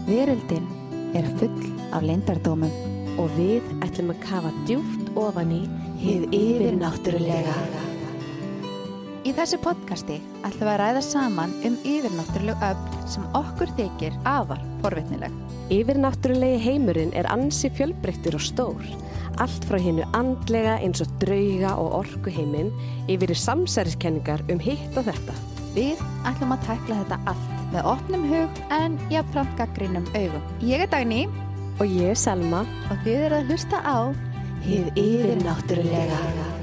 Veröldin full af leyndardómum og við ætlum að kafa djúpt ofan í hið yfirnáttúrulega. Í þessu podcasti ætlum við að ræða saman yfirnáttúruleg öfl sem okkur þykir afar forvitnileg. Yfirnáttúrulegi heimurinn ansi fjölbreyttur og stór. Allt frá hinu andlega eins og drauga og orkuheiminn yfir í samsæriskenningar hitt og þetta. Við ætlum að tækla þetta allt með opnum hug en jafnframt gagnrýnum augum. Ég Dagný og ég Selma og þið að hlusta á hið yfirnáttúrulega.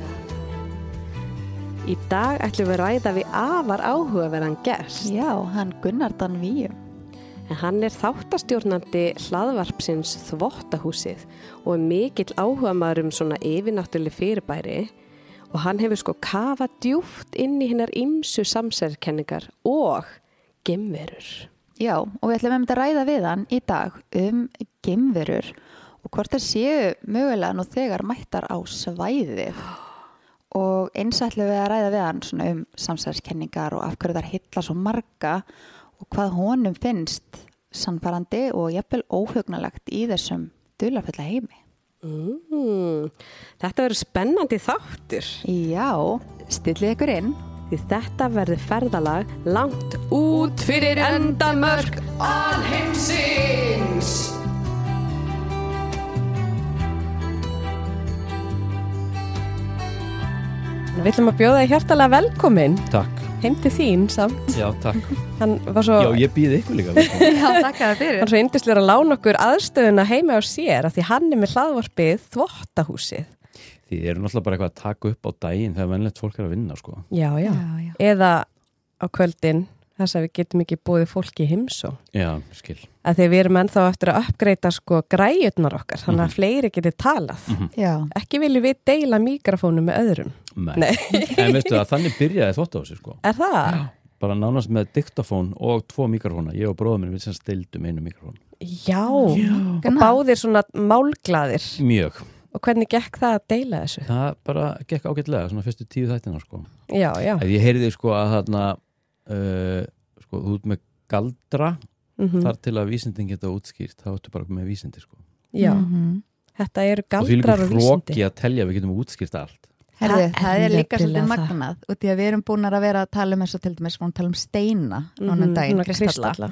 Í dag ætlum við að ræða við afar áhugaverðan gest. Já, hann Gunnar Danvíum. En hann þáttastjórnandi hlaðvarpsins Þvottahúsið og mikill áhugamaður svona yfirnáttúruleg fyrirbæri. Og hann hefur kafað djúpt inn í hinnar ýmsu samsæriskenningar og geimverur. Já, og við ætlum að ræða við hann í dag geimverur og hvort það séu mögulega nú þegar mættar á svæðið. Og eins ætlum við að ræða við hann svona samsæriskenningar og af hverju þær hylla svo marga og hvað honum finnst sannfærandi og jafnvel óhugnalegt í þessum dularfulla heimi. Þetta verður spennandi þáttur. Já, stillið ykkur inn. Því þetta verður ferðalag langt út fyrir endamörk alheimsins. Við ætlum að bjóða þig hjartalega velkomin. Takk. Heim til þín samt. Já, takk. Já, ég býð ykkur líka. Já, takk að það fyrir. Hann svo yndislegur að lána okkur aðstöðuna heima á sér af því hann með hlaðvarpið Þvottahúsið. Þið eru náttúrulega bara eitthvað að taka upp á daginn þegar venlegt fólk að vinna, sko. Já. Eða á kvöldin þess að við getum ekki búið fólki í heimsó. Já, skil. Að því við erum ennþá eftir að uppgreita græjurnar okkar, þannig að fleiri geti talað. Já. Ekki viljum við deila mikrofónu með öðrum. Nei. En veistu að þannig byrjaði Þvottahúsið, sko. Það? Já. Bara nánast með diktafón og 2 mikrofóna. Ég og bróður minn við sem stildum 1 mikrofón. Já. Og báðir svona málglaðir. Mjög. Og hvernig gekk það að deila þessu? Það bara gekk ágætlega, svona fyrstu 10 þættina, sko. Já. Ég heyrði, að þarna, þú ert með galdra, þar til að vísindin geta útskýrt, þá ertu bara með vísindi, sko. Já. Þetta eru galdrar og vísindi. Og því hróki að telja, við getum útskýrt allt. Herðu, það líka svolítið magnað út í að við erum búin að vera að tala eins og til dæmis, við tala steina núna daginn, kristalla.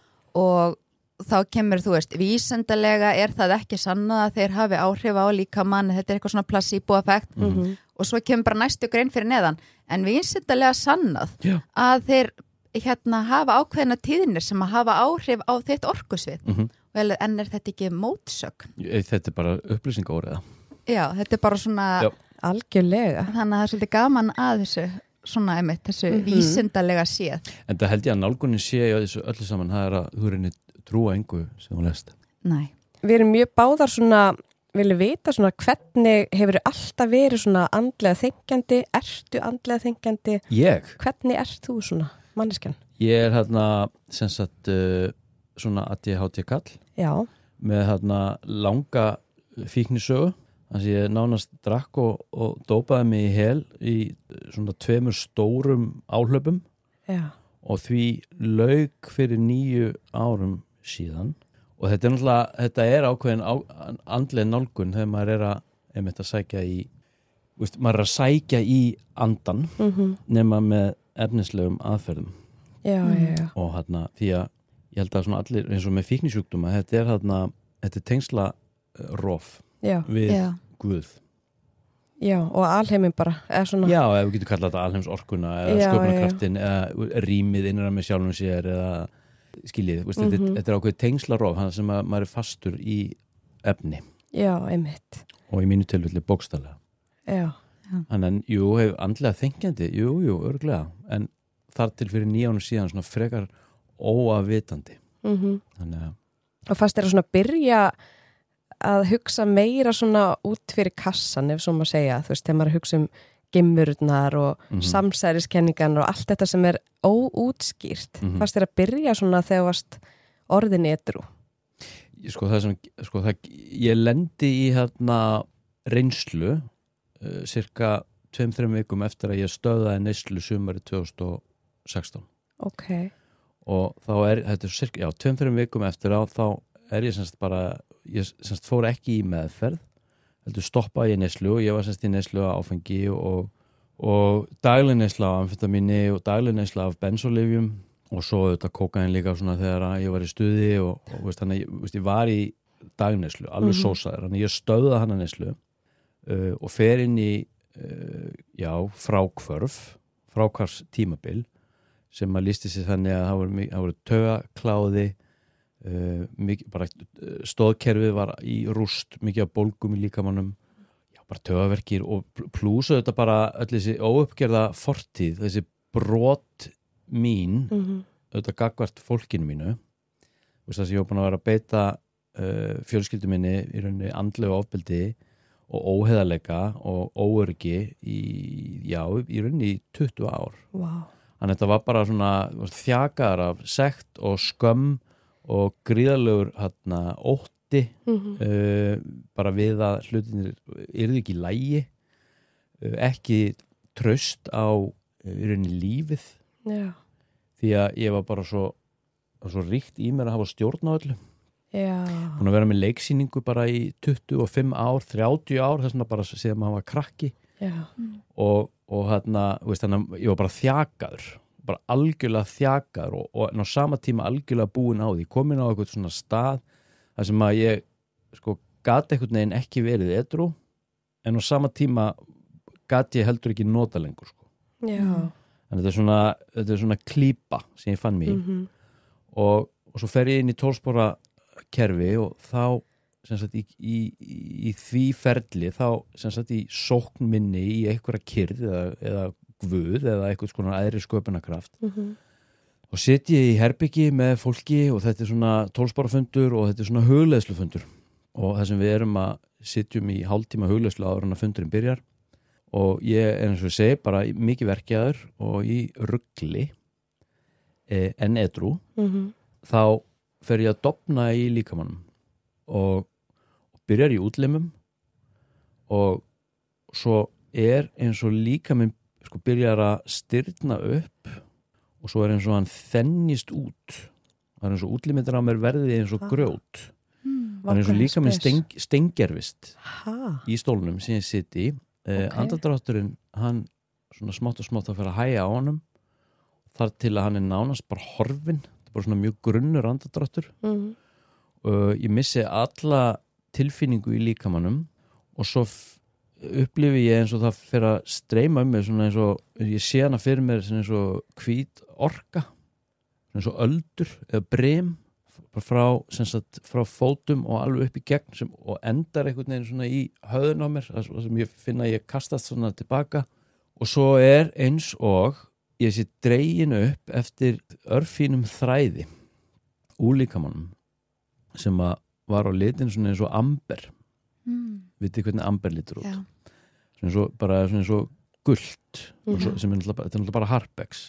Og þá kemur, vísindalega það ekki sannað að þeir hafi áhrif á líkamann, þetta eitthvað svona placebo-effekt og svo kemur bara næstu grein fyrir neðan, en vísindalega sannað að þeir hafa ákveðna tíðnir sem að hafa áhrif á þitt orkusvið. Vel, en þetta ekki mótsögn? Þetta bara upplýsingaóriða. Já, þetta bara svona... Já. Algjörlega. Þannig að það svolítið gaman að þessu svona þessu vísindalega séð. En það held ég að nálgunin sé á þessu öllu saman, það að þú reynir trúa engu sem þú lest. Nei. Við erum mjög báðar svona, vilja vita svona hvernig hefur alltaf verið svona andlega þengjandi, ertu andlega þengjandi? Ég? Hvernig ert þú svona manneskjan? Ég sem sagt svona ADHD kall. Já. Með langa fíknisögu. Þannig að ég nánast drakk og dópaði mig í hel í svona 2 stórum áhlaupum. Já. Og því lauk fyrir 9 árum síðan. Og þetta ákveðin andleg nálgun þegar maður að sækja í, maður að sækja í andan nema með efnislegum aðferðum. Já. Og því að ég held að svona allir, eins og með fíknisjúkdóma, þetta er tengsla rof. Já. Við Guð. Já, og alheimin bara svona... Já, ef við getum kallað þetta alheimsorkuna eða sköpunarkraftin eða rýmið innra með sjálfum sér eða skiljið, þetta ákveðið tengslarof hann sem að maður fastur í efni. Já, einmitt. Og í mínu tilfelli bókstaflega. Já. Þannig að, hefur andlega þengjandi, örugglega, en þar til fyrir 9 árum síðan svona frekar óafvitandi. Þannig að... Og fannst þér að svona byrja að hugsa meira svona út fyrir kassan ef svo maður segja, þegar maður hugsa geimverurnar og samsæriskenningan og allt þetta sem óútskýrt. Fannst þér að byrja svona þegar varst orðin edrú? Ég lendi í reynslu cirka 2-3 vikum eftir að ég stöðaði neyslu sumari 2016. Okay. og þá þetta cirka, 2-3 vikum eftir á þá ég semst fór ekki í meðferð heldur stoppaði í neyslu og ég var semst í neyslu af áfengi og dagleg neyslu af amfetamíni og dagleg neyslu af benzolyfjum og svo þetta kókain líka svona þegar ég var í stuði og veist, þannig ég var í dagneyslu, alveg sósaður þannig ég stöðða hana neyslu og fer inn í frákvars tímabil sem að lýsti sig þannig að það voru taugakláði bara stóðkerfið var í rúst mikið af bólgum í líkamannum bara taugaverkir og plúsa þetta bara öll þessi óuppgerða fortíð þessi brot mín auðvitað gagvart fólkinu mínu þess að ég var búin að vera að beita fjölskyldu minni í rauninni andlegu ofbeldi og óheðarleika og óöryggi í rauninni í 20 ár. Wow. Þannig að þetta var bara svona þjakaðar af sekt og skömm og gríðarlegur ótti bara við að hlutinir yrðu ekki í lagi ekki traust á í rauninni lífið því að ég var bara svo ríkt í mér að hafa stjórn á öllu búin að vera með leiksýningu bara í 25 ár, 30 ár þess vegna bara síðan maður var krakki og þannig að ég var bara þjakaður bara algjörlega þjakaður og á sama tíma algjörlega búin á því komin á eitthvað svona stað þar sem að ég gat einhvern veginn ekki verið edrú en á sama tíma gat ég heldur ekki nota lengur þannig að þetta er svona klípa sem ég fann mig og svo fer ég inn í 12 spora kerfi og þá sem sagt í því ferli þá sem sagt í sókn minni í einhverja kyrrð eða guð eða eitthvað svona æðri sköpunarkraft og sit ég í herbyggi með fólki og þetta er svona 12 spora fundur og þetta er svona hugleiðslufundur og það sem við erum að sitjum í hálftíma hugleiðslu áður en að fundurinn byrjar og ég eins og ég segi bara mikið verkjaður og í rugli en edrú þá fer ég að dofna í líkamannum og byrjar í útlimum og svo eins og líkaminn byrjar að stirna upp og svo eins og hann þennist út það eins og útlimittir á mér verði eins og grjót það eins og líkaminn steingervist í stólnum sem ég sitt í andardrátturinn hann svona smátt og smátt að fara að hæja á honum þar til að hann nánast bara horfinn bara svona mjög grunnur andardráttur ég missi alla tilfinningu í líkamannum og svo upplifi ég eins og það fyrir að streyma mig svona eins og ég sé hana fyrir mér eins og hvít orka eins og öldur eða brem frá fótum og alveg upp í gegn og endar einhvern veginn svona í höfðun á mér það sem ég finna að ég kastast svona tilbaka og svo eins og ég sé dregin upp eftir örfínum þræði úr líkamannum sem að var á litin svona eins og amber vitið hvernig amber litur út svona eins og gult sem er náttúrulega bara harpex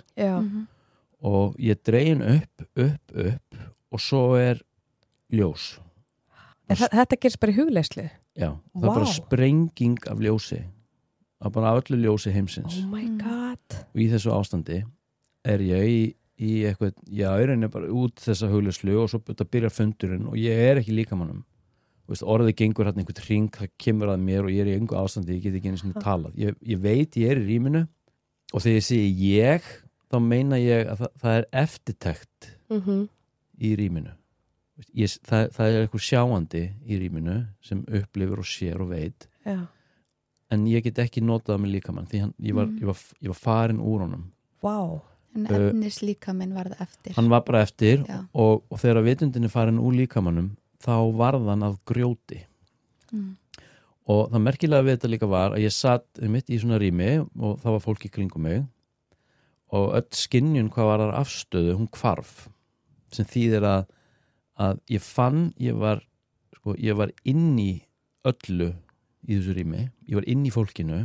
og ég dregin upp og svo ljós Þetta gerist bara í hugleiðslu? Já, það bara sprenging af ljósi að bara öllu ljósi heimsins Oh my god og í þessu ástandi ég í eitthvað, ég reynir bara út þessa hugleiðslu og svo byrjar fundurinn og ég ekki líkamannum orðið gengur hérna einhvern hring, það kemur að mér og ég í einhver ástandi, ég get ekki einu sinni talað ég veit ég í rýminu og þegar ég segi þá meina ég að það eftirtekt í rýminu það eitthvað sjáandi í rýminu sem upplifir og sér og veit en ég get ekki notað með líkamann því ég var farin úr honum en efnis líkaminn varð eftir hann var bara eftir og þegar vitundin farin úr líkamannum þá varð hann að grjóti og það merkilega við þetta líka var að ég satt mitt í svona rými og það var fólk í kringum mig og öll skynjun hvað var þar afstöðu hún hvarf sem þýðir að ég fann ég var inn í öllu í þessu rými, ég var inn í fólkinu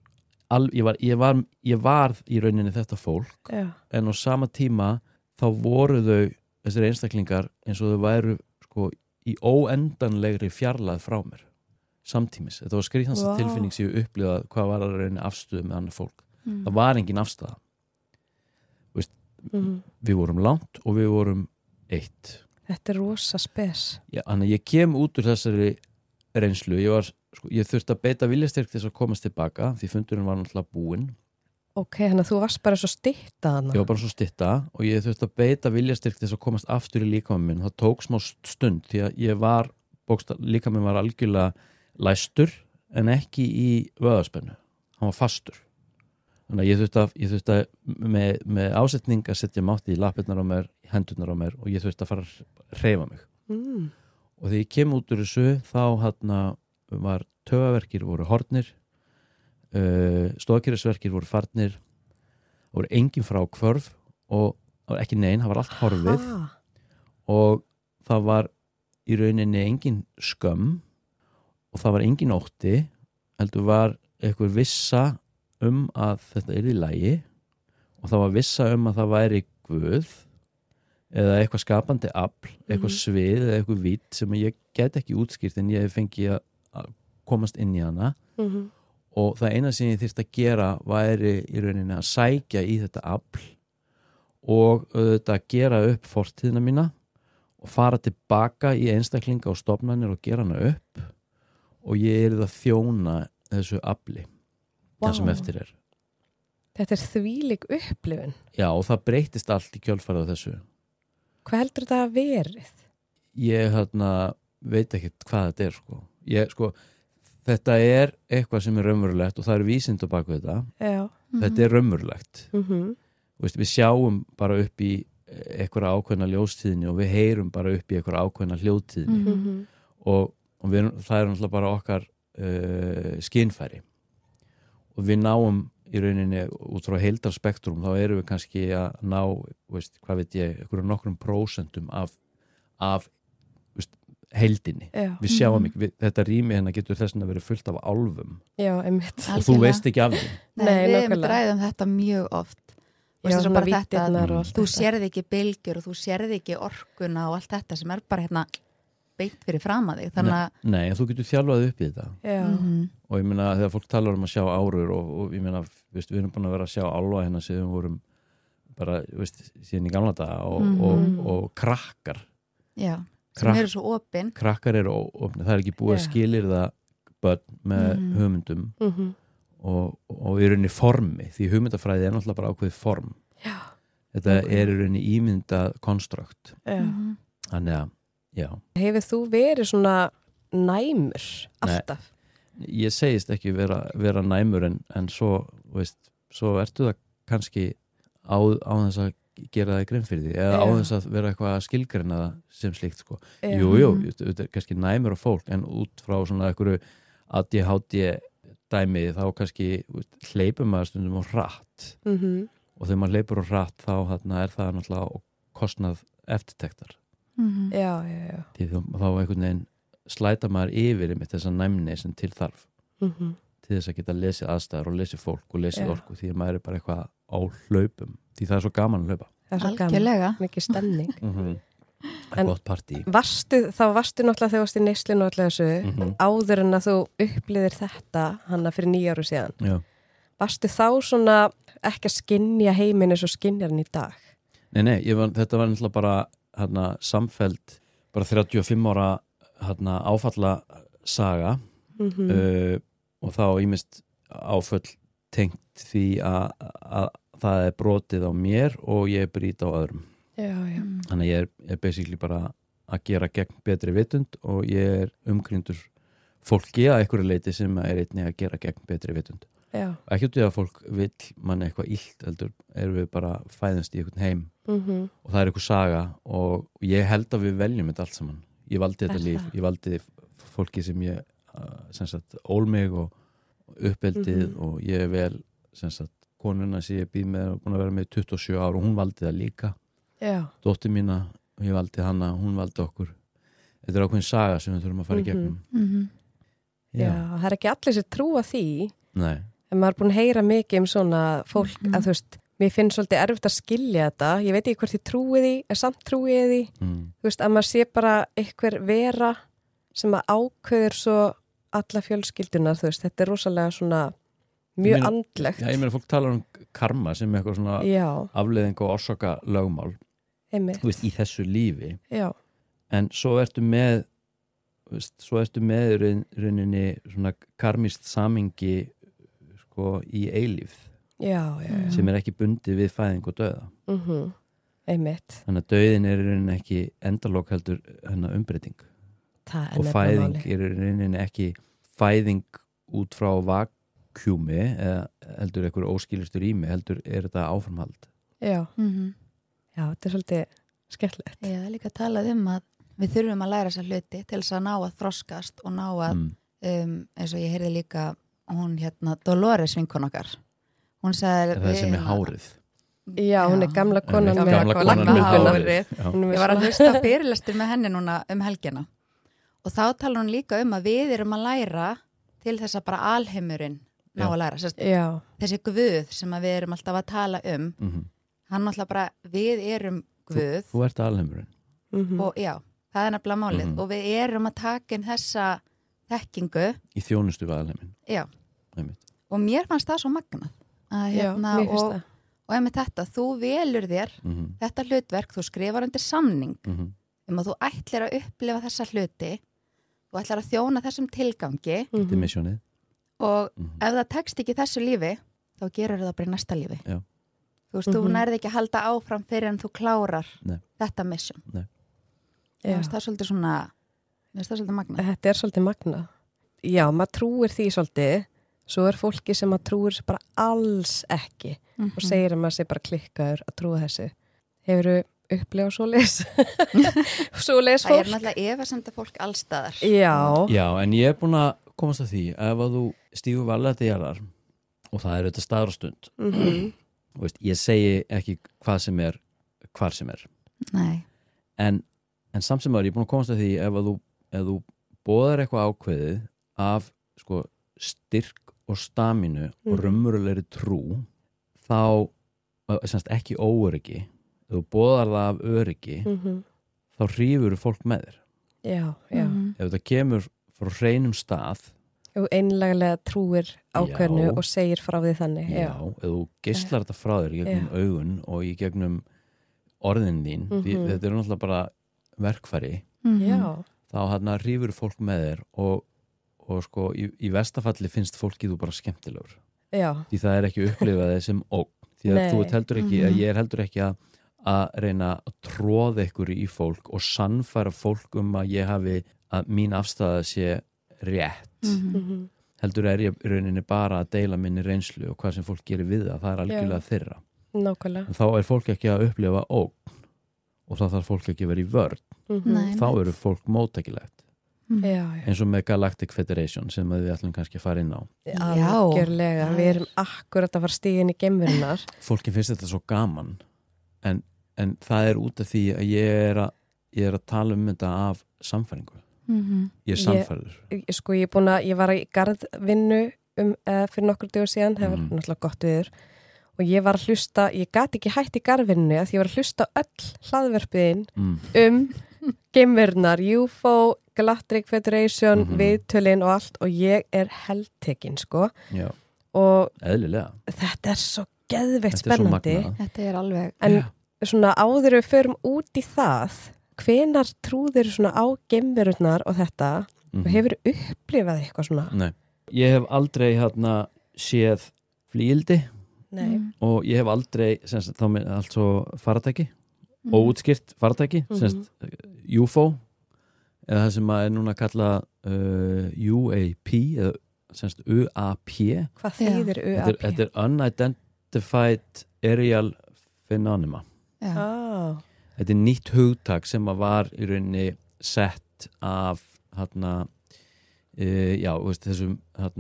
ég var í rauninni þetta fólk en á sama tíma þá voru þau þessir einstaklingar eins og þau væru í óendanlegri fjarlæð frá mér samtímis, þetta var skrýtnasta tilfinning sem ég upplifað hvað var að rauninni afstöðu með annað fólk það var engin afstæða við vorum langt og við vorum eitt. Þetta rosa spes. Já, þannig að ég kem út úr þessari reynslu, ég þurfti að beita viljastyrk til þess að komast tilbaka því fundurinn var náttúrulega búinn. Ok, þannig að þú varst bara svo stytta þarna. Ég var bara svo stytta og ég þurfti að beita viljastyrk til þess að komast aftur í líkamann minn. Það tók smá stund því að ég var, líkamann var algjörlega læstur en ekki í vöðaspennu. Hann var fastur. Þannig að ég þurfti að með ásetning að setja mátti í lappirnar á mér, hendurnar á mér og ég þurfti að fara að hreyfa mig. Og þegar ég kem út úr þessu þá var taugaverkir voru horfnir, stoðkerfisverkir voru farnir, voru engin frá hvörf og ekki nein, það var allt horfið og það var í rauninni engin skömm og það var engin ótti, heldur var einhver vissa að þetta yrði í lagi og það var vissa að það væri Guð eða eitthvað skapandi afl, eitthvað svið eða eitthvað vítt sem ég get ekki útskýrt en ég fengi að komast inn í hana og það eina sem ég þyrfti að gera væri í rauninni að sækja í þetta afl og auðvitað að gera upp fortíðina mína og fara tilbaka í einstaklinga og stofnanir og gera hana upp og ég yrði að þjóna þessu afli það sem eftir er. Þetta þvílík upplifun. Já, og það breytist allt í kjölfarið á þessu. Hvað heldur þetta að verið? Ég veit ekkert hvað þetta er þetta er eitthvað sem er raunverulegt og það er vísind á baku þetta. Já. Þetta er raunverulegt. Við sjáum bara upp í einhverja ákveðna ljóstíðni og við heyrum bara upp í einhverja ákveðna hljóðtíðni og það er náttúrulega bara okkar skynfæri og við náum í rauninni út frá heildarspektrum þá erum við kannski að ná hvað veit ég, einhverjum nokkrum prósentum af heildinni. Við sjáum ekki, þetta rými hérna getur þess að vera fullt af álfum. Já, einmitt. Og þú veist ekki af því. Nei, við ræðum þetta mjög oft. Já, bara þetta, þú sérði ekki bylgjur og þú sérði ekki orkuna og allt þetta sem er bara hérna beint fyrir fram að þig. Nei, en þú getur þjálfað upp í þetta. Já. Og ég meina þegar fólk talar að sjá árur og ég meina, við erum búin að vera að sjá álfa hérna sem við vorum bara, síðan í gamla daga og krakkar. Já. Sem eru svo opin. Krakkar eru opin, það er ekki búið að skilyrða börn með hugmyndum og í rauninni formi, því hugmyndafræði er náttúrulega bara ákveðið form. Já. Þetta er í rauninni ímyndað konstrukt. Þannig að, já. Hefur þú verið svona næmur alltaf? Nei, ég segist ekki vera næmur en svo ertu það kannski á þess að gera það í grein fyrir því eða á þess að vera eitthvað að skilgreina það sem slíkt Jú, þetta er kannski næmur á fólk en út frá svona einhverju ADHD dæmi þá kannski hleypur maður stundum á hratt og þegar maður hleypur á hratt þá er það náttúrulega kostnað eftirtektar. Já. Því þá einhvern veginn slæta maður yfir með þessa næmni sem til þarf til þess að geta lesið aðstæður og lesið fólk og lesið orku því að maður er bara eitthvað á hlaupum því það er svo gaman að hlaupa. Það er svo gaman, mikið stemning. Gott partí. Varstu náttúrulega þegar þú varst í neyslinu og alltaf þessu áður en að þú upplifðir þetta hana fyrir 9 árum síðan. Já. Varstu þá svona ekki að skynja heiminn eins og skynjar hann í dag? Nei, þetta var náttúrulega bara samfelld bara 35 ára áfalla saga og þá ýmist áföll tengt því að það er brotið á mér og ég brýt á öðrum. Já. Þannig að ég er basically bara að gera gegn betri vitund og ég er umkringdur fólki að einhverju leiti sem er einnig að gera gegn betri vitund. Já. Og ekki út í að fólk vill mann eitthvað illt heldur erum við bara fæðast í einhvern heim og það er einhver saga og ég held að við veljum þetta allt saman. Ég valdi þetta líf, ég valdi fólki sem ég ól mig og uppeldið og ég vel konuna sem ég býð með og búin að vera með 27 ár og hún valdi það líka. Já. Dóttir mína og ég valdi hana, hún valdi okkur. Þetta er ákveðin saga sem við þurfum að fara í gegnum. Já, það er ekki allir sem trúa því. Nei. En maður er búin að heyra mikið svona fólk að þú veist, mér finnst svolítið erfitt að skilja þetta. Ég veit ekki hvort ég trúi því, en samt trúi ég því. Þú veist, að maður sé bara einhver vera sem að ákveður svo alla fjölskylduna, þú veist, þetta er rosalega svona mjög andlegt. Já, ég meina fólk talar karma sem eitthvað svona afleiðing og orsaka lögmál í þessu lífi. Já. En svo ertu með rauninni svona karmist samingi sko í eilífð sem ekki bundið við fæðing og dauða. Einmitt. Þannig að dauðin í rauninni ekki endalok heldur umbreyting. Og fæðing í rauninni ekki fæðing út frá vakjúmi eða heldur einhverju óskilustu rými, heldur þetta áframhald. Já. Já, þetta svolítið skemmtilegt. Já, það er líka að tala að við þurfum að læra þessa hluti til þess að ná að þroskast og ná að eins og ég heyrði líka hún Dolores vinkon okkar. Hún sagði það sem hárið. Já, hún gamla konan með hárið. Ég var að hlusta fyrirlestur með henni núna helgina og þá tala hún líka að við erum að læra til þess að bara alheimurinn ná að læra. Þessi guð sem við erum alltaf að tala hann alltaf bara, við erum guð. Þú ert alheimurinn. Og já, það er nefnilega málið og við erum að taka inn þessa þekkingu í þjónustu við alheiminn. Já. Og mér fannst það svo magnað að og með þetta, þú velur þér þetta hlutverk, þú skrifar undir samning að þú ætlir að upplifa þessa hluti, þú ætlir að þjóna þessum tilgangi Þetta er missjónið. Og ef það tekst ekki þessu lífi, þá gerur það bara í næsta lífi. Já. Þú veist, þú nærði ekki að halda áfram fyrir en þú klárar þetta mission. Það er svolítið svona, það er svolítið magnað. Þetta er svolítið magnað. Já, maður trúir því svolítið, svo er fólki sem maður trúir bara alls ekki og segir að maður sé bara klikkaður að trúa þessu. Hefurðu upplifað svoleiðis? Svoleiðis fólk? Það er náttúrulega efasemda fólk allstaðar. Já, en ég er búin að komast að því ef að þú stígur varlega til jarðar og það er auðvitað staður og stund. Veist, ég segi ekki hvað sem er hvar sem er. Nei. En samt sem ég er búin að komast að því ef þú boðar eitthvað ákveðið af sko, styrk og staminu og raunverulegri trú þá semst ekki óöryggi, ef þú boðar það af öryggi þá hrífur fólk með þér. Já. Ef þetta kemur frá hreinum stað og einlega trúir ákveðnu og segir frá því þannig. Já, ef þú geislar þetta frá þér í gegnum augun og í gegnum orðin þín, þetta er náttúrulega bara verkfæri, þá hrífur fólk með þér og sko í verstafalli finnst fólki þú bara skemmtilegur. Því það er ekki upplifaðið sem ógn. Því að þú heldur ekki, ég er heldur ekki að reyna að tróða ykkur í fólk og sannfæra fólk að ég hafi, að mín afstæða sé rétt. Heldur er ég rauninni bara að deila minni reynslu og hvað sem fólk gerir við það er algjörlega þeirra. Nákvæmlega. Þá er fólk ekki að upplifa ógn og þá þarf fólk ekki að vera í vörn. Þá eru fólk móttækilegt. Eins og með Galactic Federation sem við ætlum kannski að fara inn á. Algjörlega, við erum akkurat að fara stígin í geimverunar. Fólki finnst þetta svo gaman en það er út af því að ég er að tala þetta af samfæringu. Ég er samfærður. Ég var í garðvinnu fyrir nokkur dögur síðan, það var náttúrulega gott viður og ég var að hlusta, ég gat ekki hætt í garðvinnu að ég var að hlusta öll hlaðverpiðin geimverunar, UFO, Galactic Federation, viðtölin og allt og ég er heldtekinn og eðlilega. Þetta er svo geðveikt spennandi. Þetta er alveg. En svona áður við förum út í það, hvenar trúðir svona á geimverurnar og þetta og hefur upplifað eitthvað svona? Nei, ég hef aldrei séð flygildi og ég hef aldrei þá með allt svo faratæki óútskýrt faratæki UFO eða það sem er núna kallað UAP eða UAP. Hvað þýðir UAP? Þetta er Unidentified Aerial Phenomena. Þetta er nýtt hugtak sem var í rauninni sett af þessum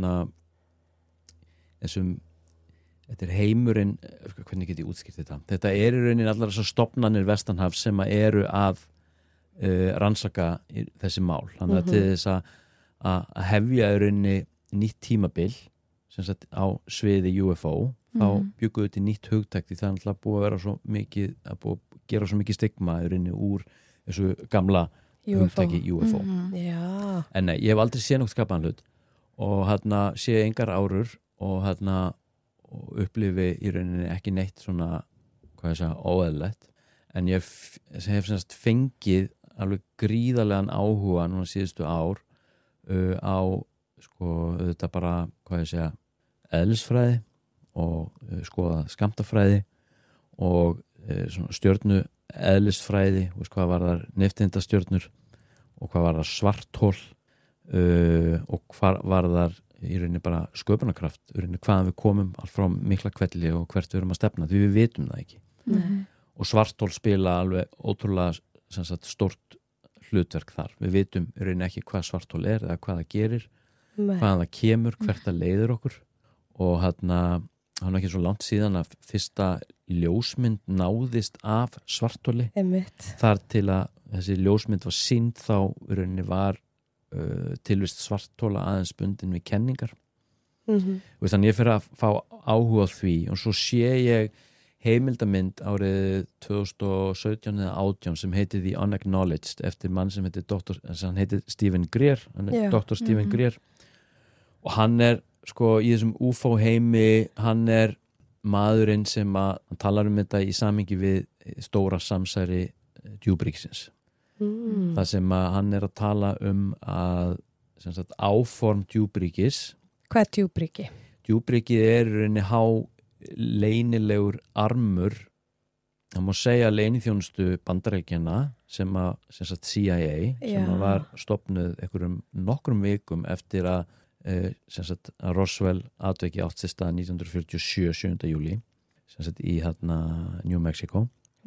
þetta er heimurinn, hvernig get ég útskýrt þetta? Þetta er í rauninni allar þessar stofnanir vestanhafs sem eru að rannsaka þessi mál. Þannig að til þess að hefja í rauninni nýtt tímabil sem sagt á sviði UFO þá bjugguðu til nýtt hugtak því það er alltaf búið að vera svo mikið að búið að gera svo mikið stigma í rauninni úr þessu gamla hugtaki UFO. En nei, ég hef aldrei séð nokkuð skapaðan hlut og sé engar árur og upplifi í rauninni ekki neitt svona, hvað ég segja, óeðlilegt, en ég hef semst fengið alveg gríðarlegan áhuga núna síðustu ár á sko þetta bara, hvað ég segja, eðlisfræði og skoða skammtafræði og svona stjörnu eðlisfræði, hvað var þar nifteindastjörnur og hvað var þar svarthol og hvað var þar í rauninni bara sköpunarkraft, í rauninni hvaðan við komum allt frá mikla kvelli og hvert við erum að stefna, því við vitum það ekki. Og svarthol spila alveg ótrúlega sem sagt, stórt hlutverk þar. Við vitum í rauninni ekki hvað svarthol er eða hvað það gerir, hvaðan það kemur, hvert það leiðir okkur og hann ekki svo langt síðan að fyrsta ljósmynd náðist af svartholi. Þar til að þessi ljósmynd var sýnd þá í rauninni var tilvist svarthola aðeins bundin við kenningar. Þannig ég fyrir að fá áhuga á því og svo sé ég heimildamynd árið 2017 eða 18 sem heiti The Unacknowledged eftir mann sem hann heitir Stephen Greer, hann er Dr. Stephen Greer og hann er sko í þessum UFO heimi, hann er maðurinn sem hann talar þetta í samhengi við stóra samsæri djúpríkisins. Það sem hann er að tala að sem sagt, áform djúpríkis. Hvað er djúpríki? Djúpríkið er í rauninni leynilegur armur, það má segja leyniþjónustu Bandaríkjanna sem sagt CIA sem var stofnuð einhverjum nokkrum vikum eftir að sem sagt að Roswell atveki átt sér stað 1947, 7. júlí sem sagt í New Mexico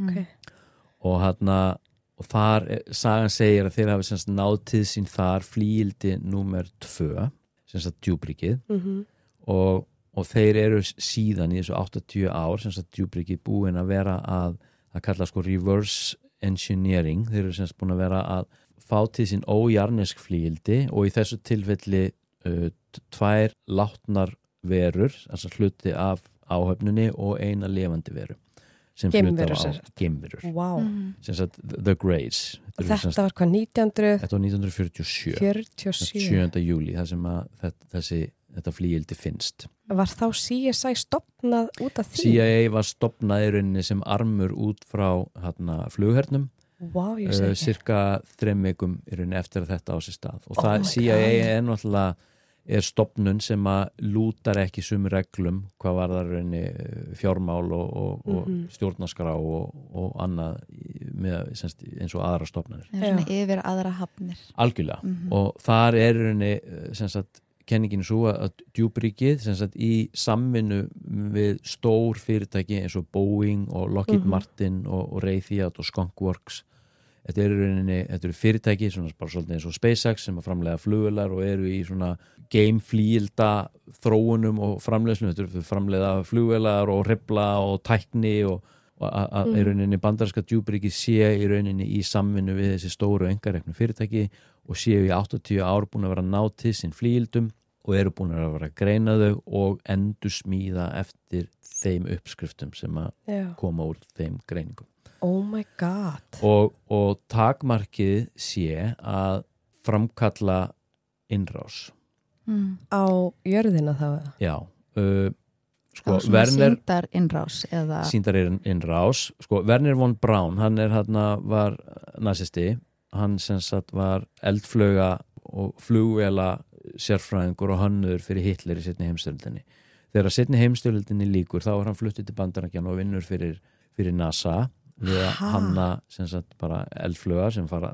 og þar sagan segir að þeir hafi sem sagt náð til sín þar flíildi númer 2 sem sagt djúpríkið og þeir eru síðan í þessu 80 ár sem sagt djúpríkið búin að vera að kalla sko reverse engineering, þeir eru sem sagt búin að vera að fá til sín ójarnesk flíildi og í þessu tilfelli 2 látnar verur, altså hluti af áhöfnunni og eina lifandi veru sem hluti af geimverur. Sem sagt The Greys. Þetta var hvað 1900? Þetta var 1947. 7. júlí, það sem að þetta flíildi finnst. Var þá CSI stofnað út af því? CIA var stofnað í rauninni sem armur út frá flughernum. Cirka 3 vikum í rauninni eftir að þetta á sér stað og það CIA er náttúrulega stofnun sem að lútar ekki sumur reglum hvað var það rauninni fjármál og stjórnarskrá og annað eins og aðra stofnanir. Svona yfir aðra hafnir. Algjörlega og þar er rauninni sem sagt kenningin svo að djúpríkið sem sagt í samvinnu við stór fyrirtæki eins og Boeing og Lockheed Martin og Raytheon og Skunk Works. Þetta eru fyrirtæki svona bara svolítið eins og SpaceX sem að framleiða flugvélar og eru í svona geimflíilda þróunum og framleiðslu, þetta eru framleiða flugvélar og hreyfla og tækni og í rauninni bandaríska djúpríkið sé í rauninni í samvinnu við þessi stóru einkareknu fyrirtæki og séu í 80 ár búin að vera ná til sín flíildum og eru búin að vera að greina þau og endursmíða eftir þeim uppskriftum sem að koma úr þeim greiningum. Oh my god. Og takmarkið sé að framkalla innrás. Á jörðina þá? Já. Sko, síndar innrás eða... Síndar innrás. Sko, Werner von Braun, hann var nazisti. Hann sem sagt var eldflauga og flugvéla sérfræðingur og hönnuður fyrir Hitler í seinni heimsstyrjöldinni. Þegar seinni heimsstyrjöldinni líkur, þá var hann fluttið til Bandaríkjanna og vinnur fyrir NASA við að hanna sem sagt bara eldflauga sem fara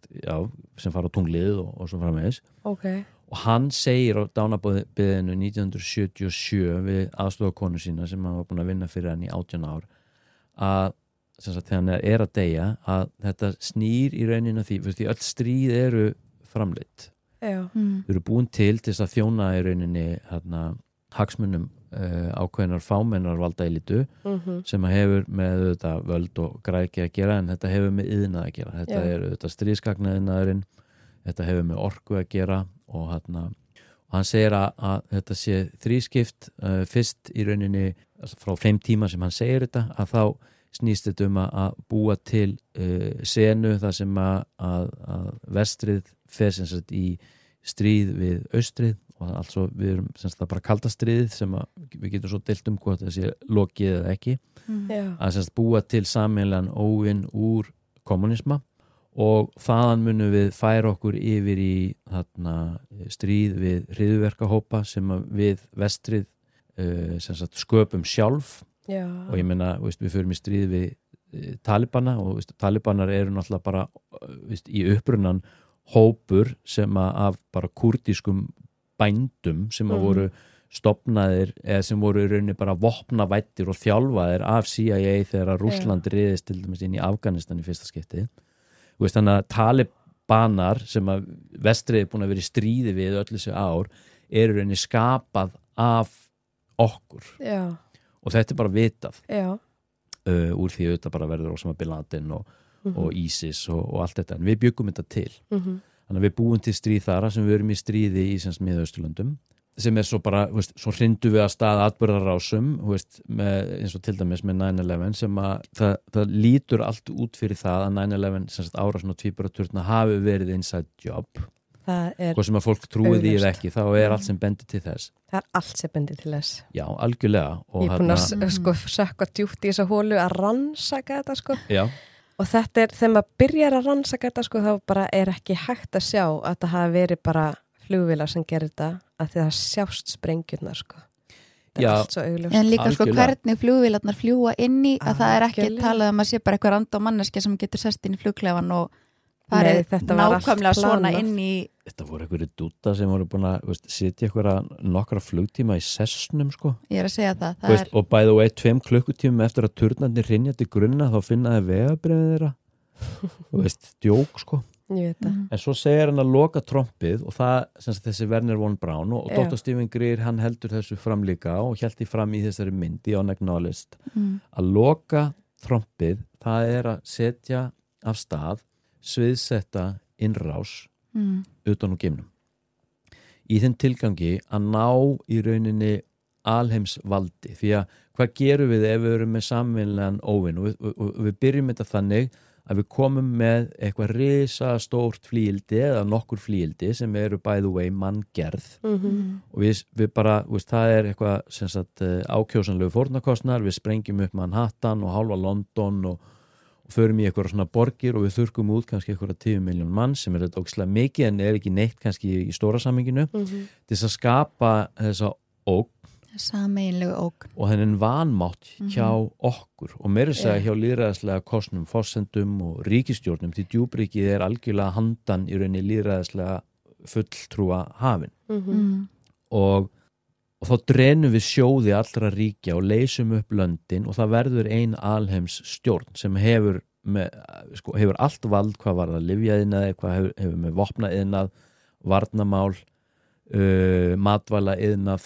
á tunglið og svo framvegis. Og hann segir á dánarbeðinu 1977 við aðstofakonu sína sem hann var búin að vinna fyrir hann í 18 ár að sem sagt þegar hann er að deyja að þetta snýr í raunina því öll stríð eru framleitt. Þau eru búin til þess að þjóna í rauninni hagsmunum ákveðnar fámennar valdaelitu sem hefur með þetta völd og græðki að gera en þetta hefur með iðnað að gera. Þetta er þetta stríðskagnaðinaðurinn, þetta hefur með orku að gera og hann segir að þetta sé þrískipt fyrst í rauninni frá þeim tíma sem hann segir þetta að þá snýst þetta að búa til senu þar sem að vestrið fer sem sagt í stríð við austrið og og altså við erum semst það bara kalda stríðið sem við getum svo deilt hvort þessi lokið eða ekki að semst búa til sameiginlegan óvin úr kommunisma og þaðan munum við færa okkur yfir í þarna stríð við hryðjuverkahópa sem við vestrið sem sagt sköpum sjálf og ég meina, við förum í stríð við talibana og talibanar eru náttúrulega bara í upprunnan hópur sem af bara kurdískum bændum sem voru stofnaðir eða sem voru í rauninni bara vopnavæddir og þjálfaðir af CIA þegar Rússland riðist til dæmis inn í Afganistan í fyrsta skipti. Þannig að talibanar sem að vestrið er búin að vera í stríði við öll þessi ár eru rauninni skapað af okkur og þetta er bara vitað úr því auðvitað bara verður Osama Bin Laden og ISIS og allt þetta en við byggum þetta til þannig að við búum til stríð þar sem við erum í stríði í Miðausturlöndum sem svo bara, svo hrindum við að staða atburðarásum, með, eins og til dæmis með 9/11 sem að það lítur allt út fyrir það að 9/11 árásin og tvíburaturna hafi verið inside job hvað sem að fólk trúið því eða ekki, þá er allt sem bendir til þess. Það er allt sem bendir til þess. Já, algjörlega. Og ég er búin að sökka djúpt í þessa hólu að rannsaka þetta Já. Og þetta er, þegar maður byrjar að rannsaka þetta þá bara er ekki hægt að sjá að það hafi verið bara flugvélar sem gerir þetta að því það sjást sprengjurnar það er allt svo augljóst en líka hvernig flugvélarnar fljúa inn í að það er ekki talað að sé bara eitthvað random manneskja sem getur sest inn í flugklefan og farið nákvæmlega svona inn í þetta voru einhverju dúta sem voru búin að sitja nokkra flugtíma í sessnum ég er að segja það og bæði og 2 klukkutíma eftir að turnarnir hrynja til grunna þá finna þið vegabréfið þeirra djók en svo segir hann að loka trompið og það þessi Werner von Braun og Dr. Stephen Greer hann heldur þessu fram líka og hélt því fram í þessari myndi Unacknowledged að loka trompið það er að setja af stað sviðsetta innrás utan úr geimnum í þeim tilgangi að ná í rauninni alheimsvaldi því að hvað gerum við ef við erum með samvinlegan óvin og við byrjum þetta þannig að við komum með eitthvað risastórt flíildi eða nokkur flíildi sem eru by the way manngerð og við bara, það er eitthvað ákjósanlegu fórnarkostnaðar, við sprengjum upp Manhattan og hálfa London og förum í eitthvað svona borgir og við þurrkum út kannski eitthvað 10 miljón mann sem er þetta ógeðslega mikið en er ekki neitt kannski í stóra samhenginu til þess að skapa þessa ógn sameiginlegu ógn og þennan vanmátt hjá okkur og meira segja hjá lýðræðislega kosnum forsendum og ríkisstjórnum því djúpríkið er algjörlega handan í rauninni lýðræðislega fulltrúa hafin og þá drenum við sjóði allra ríkja og leysum upp löndin og það verður ein alheims stjórn sem hefur allt vald hvað var það lyfjaiðnað, hvað hefur með vopnaiðnað, varnamál matvælaiðnað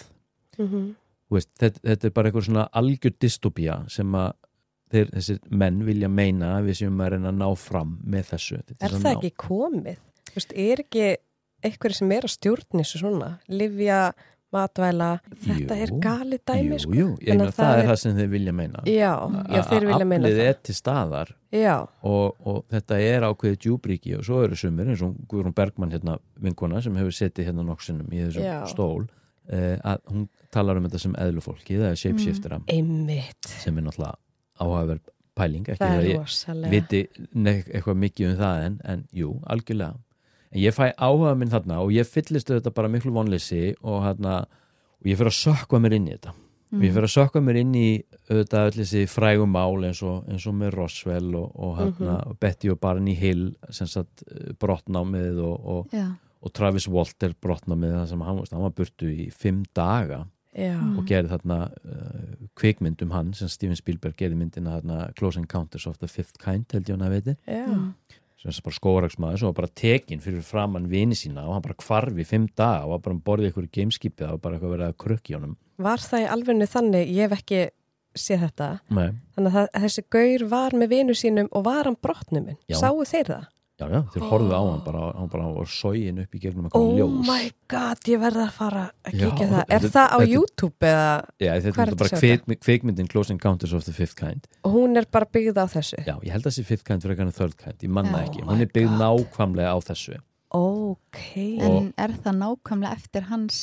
þetta er bara eitthvað svona algjör dystopía sem að þessir menn vilja meina að við séum að reyna að ná fram með þessu. Er það ekki komið? Er ekki eitthvað sem er að stjórna þessu svona? Lyfja, matvæla, þetta er galið dæmi Jú, það er það sem þeir vilja meina. Já, þeir vilja meina það. Aflið er til staðar og þetta er ákveðið djúpríki og svo eru sumir eins og Guðrún Bergmann vinkona sem hefur setið nokksinnum í þessum stól að hún talar þetta sem eðlufólki, það er shapeshiftera sem er náttúrulega áhugaverð pæling, ekki það ég viti eitthvað mikið það en jú, algjörlega en ég fæ áhuga minn þarna og ég fyllist þetta bara miklu vonleysi og ég fyrir að sökkva mér inn í þetta og ég fyrir að sökkva mér inn í auðvitað öll þessi frægum mál eins og með Roswell og Betty og Barney Hill sem sagt brottnámið og Travis Walter brottnámið það sem hann var burtu í 5 daga og gerði þarna kvikmynd hann sem Steven Spielberg gerði myndina þarna Close Encounters of the Fifth Kind held ég hann að veit sem bara skóraksmaður sem var bara tekinn fyrir framann vini sína og hann bara hvarf í 5 daga og var bara borðið ykkur í gameskipi það var bara eitthvað verið að krukki honum. Var það í alvegnu þannig, ég hef ekki séð þetta þannig að þessi gaur var með vinu sínum og var hann brottnuminn, sáu þeir það? Já, þeir horfðu á hann bara var sogin upp í gegnum eitthvað ljós. Oh my god, ég verði að fara að kíkja það. Er það á YouTube eða? Já, þetta er bara kvikmyndin Close Encounters of the Fifth Kind. Og hún er bara byggð á þessu? Já, ég held að þessi Fifth Kind fyrir eitthvað Third Kind, ég manna ekki. Hún er byggð nákvæmlega á þessu. Ok. En er það nákvæmlega eftir hans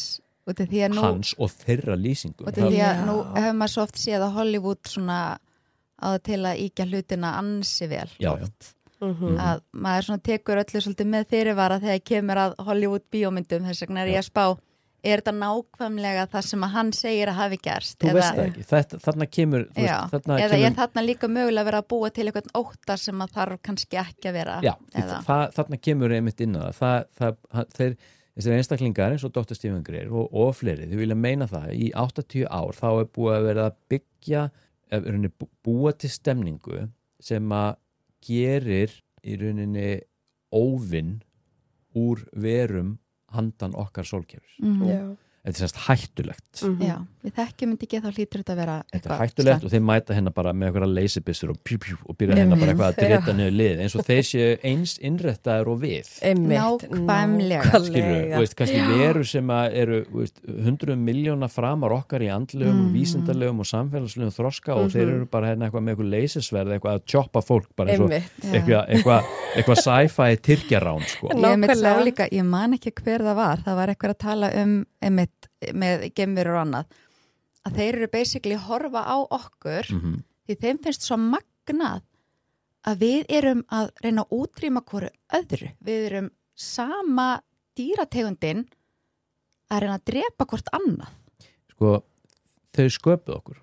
hans og þeirra lýsingum. Og því að nú hefur maður svo oft séð að Hollywood svona á það til að íkja hlutina ansi vel. Já. Að maður svona tekur öllu svolítið með fyrirvara þegar kemur að Hollywood bíómyndum, þess vegna ég að spá, er þetta nákvæmlega það sem að hann segir að hafi gerst? Þú veist það ekki, þarna kemur eða er þarna líka mögulega að vera að búa til eitthvað ótta sem að þarf kannski ekki að vera? Já, þarna kemur einmitt inn að þessir einstaklingar eins og Dr. Stephen Greer og fleiri, þau vilja meina það í 80 ár þá er búið að vera að byggja búa til stemningu sem að gerir í rauninni óvinn úr verum handan okkar sólkerfis. Þetta er semst hættulegt. Já, við þekkjum myndi ekki þá hlýtur þetta að vera þetta er hættulegt og þeir mæta hérna bara með eitthvað leysibissur og byrja hérna bara eitthvað að drita niður lið eins og þeir séu eins innrættaður og við. Nákvæmlega. Skilur, veist, kannski verur sem eru 100 miljóna framar okkar í andlegum, vísindalegum og samfélagslegum þroska og þeir eru bara hérna eitthvað með eitthvað leysisverð, eitthvað að choppa fólk bara eins og eitthvað sci-fi tyrkjarán sko. Ég man ekki hver það var eitthvað að tala með geimverur og annað að þeir eru basically horfa á okkur því þeim finnst svo magnað að við erum að reyna að útrýma hverju öðru, við erum sama dýrategundin að reyna að drepa hvort annað sko, þau sköpuð okkur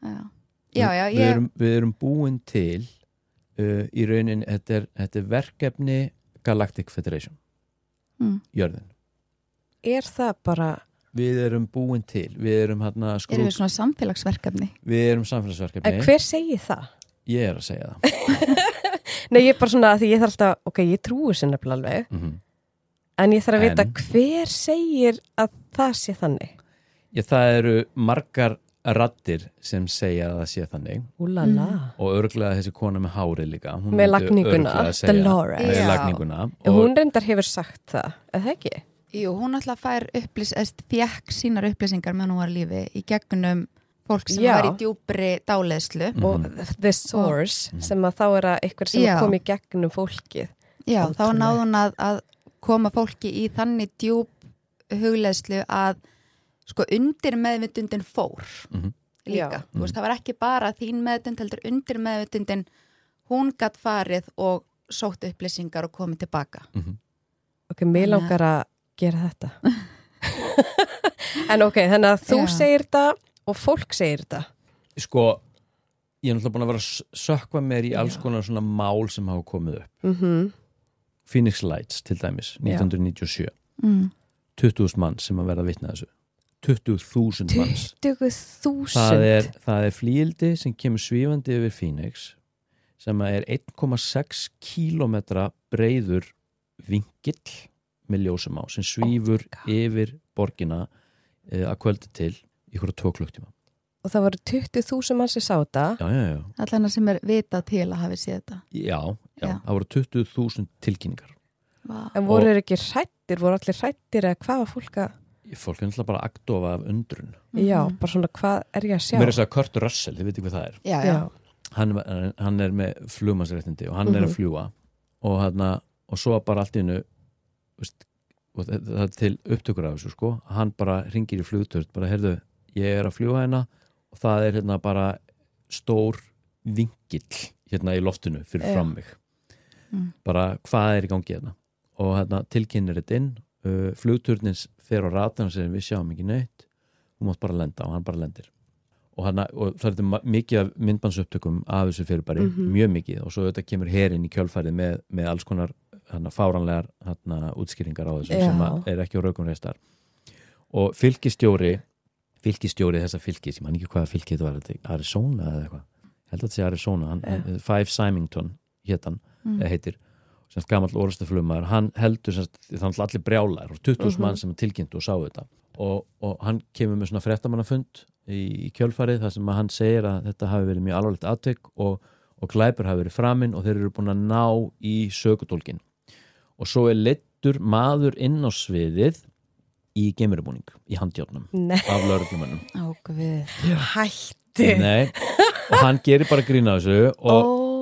við erum búin til í raunin, þetta er verkefni Galactic Federation jörðin. Er það bara við erum búin til, við erum hérna erum við svona samfélagsverkefni? Við erum samfélagsverkefni. En hver segir það? Ég er að segja það. Nei, ég er bara svona að því ég þarf alltaf, ég trúi sér nefnilega alveg, en ég þarf að vita hver segir að það sé þannig? Það eru margar raddir sem segja að það sé þannig. Úlala. Og örugglega þessi kona með hárið líka. Með lagninguna, Dolores. Með lagninguna. Hún reyndar hefur sagt það, eða ekki? Jú, hún alltaf fekk sínar upplýsingar meðan hún var í lífi í gegnum fólk sem var í djúpri dáleiðslu og the source sem að þá er að eitthvað sem kom í gegnum fólkið. Já, þá náði hún að koma fólki í þannig djúp hugleiðslu að sko undir meðvitundin fór líka. Þú veist, það var ekki bara þín meðvitund heldur undir meðvitundin hún gat farið og sótt upplýsingar og komið tilbaka. Ok, mér langar að gera þetta. En ok, þannig að þú segir þetta og fólk segir þetta. Sko, ég er náttúrulega búin að vera að sökkva mér í alls konar svona mál sem hafa komið upp. Phoenix Lights til dæmis, 1997. 20.000 manns sem að verða vitna þessu. 20.000 manns. 20.000? Það er flíildi sem kemur svífandi yfir Phoenix sem er 1,6 kílómetra breiður vingill með ljósum á sem svífur yfir borgina að kvöldi til í hverju 2 klukktíma. Og það voru 20.000 mann sem sá þetta? Já. Allan sem er vitað til að hafi séð þetta? Já. Það voru 20.000 tilkynningar. En voru þeir ekki hrættir? Voru allir hrættir eða hvað var fólk að? Fólk er náttúrulega bara agndofa af undrun. Já, bara svona hvað er ég að sjá? Mér er þess að Kurt Russell, þið veitir hvað það er. Já. Hann er með flugmannsréttindi og hann er að fljúa og svo bara allt í einu og það er til upptökur af þessu sko, hann bara ringir í flugtörn bara, heyrðu, ég er að fljúa hérna og það er hérna bara stór vingill hérna í loftinu fyrir fram mig bara hvað er í gangi hérna og hérna tilkynir þetta inn flugtörnins fer á ratarn og segir við sjáum ekki neitt, hún mátt bara lenda og hann bara lendir og það er mikið af myndbandsupptökum af þessu fyrirbæri, mjög mikið og svo þetta kemur herinn í kjölfærið með alls konar fáranlegar útskýringar á þessu sem er ekki á rökum reistar og fylkistjóri þessa fylkis, ég man ekki hvaða fylki þetta var, Arizona eða eitthvað ég held að þetta sé Arizona, Five Symington heitir semst gamall orrustaflugmaður, hann heldur þannig allir brjálar og 20.000 mann sem tilkynntu og sá þetta og hann kemur með svona fréttamannafund í kjölfarið þar sem hann segir að þetta hafi verið mjög alvarlegt atvik og glæpur hafi verið framinn og þeir eru búin að ná í sökudólgin og svo er leiddur maður inn á sviðið í geimverubúning í handjárnum af lögreglumönnum. Ó, guð. Hættu. Nei, og hann gerir bara grín á þessu og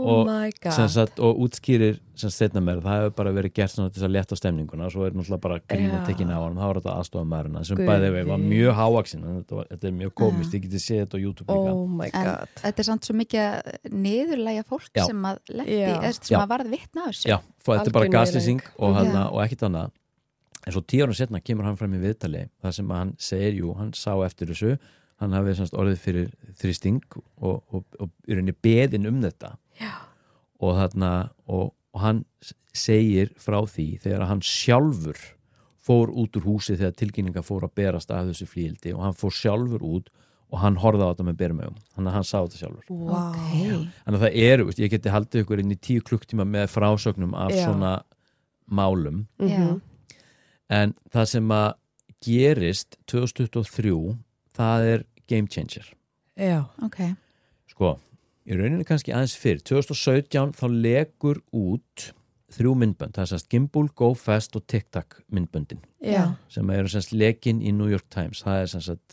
my god og útskýrir setna mér, það hefur bara verið gert svona til þess að létta stemninguna, svo náttúrulega bara grína tekin á hann, þá var þetta aðstofamæðurina sem bæði við var mjög hávaxin, þetta mjög komist, ég geti séð þetta á YouTube líka. My god. En þetta samt svo mikið niðurlægja fólk sem að sem að varð vitna á þessu. Já, þetta bara gaslýsing og ekkert annað. En svo 10 árum setna kemur hann fram í viðtali þar sem hann segir, hann sá eftir þessu, hann hafði orðið fyrir þrýsting og í rauninni beðin þetta. Já. Og hann segir frá því þegar hann sjálfur fór út úr húsi þegar tilkynninga fór að berast af þessu flíildi og hann fór sjálfur út og hann horfði á þetta með berum augum. Þannig að hann sá þetta sjálfur. Wow. Þannig að það ég geti haldið ykkur inn í 10 klukktíma með frásögnum af svona málum. En það sem að gerist 2023, það game changer. Já. Ok. Sko, í rauninni kannski aðeins fyrr. 2017 þá lekur út 3 myndbönd. Það Gimbal, Go Fast og TikTok myndböndin. Já. Sem lekin í New York Times. Það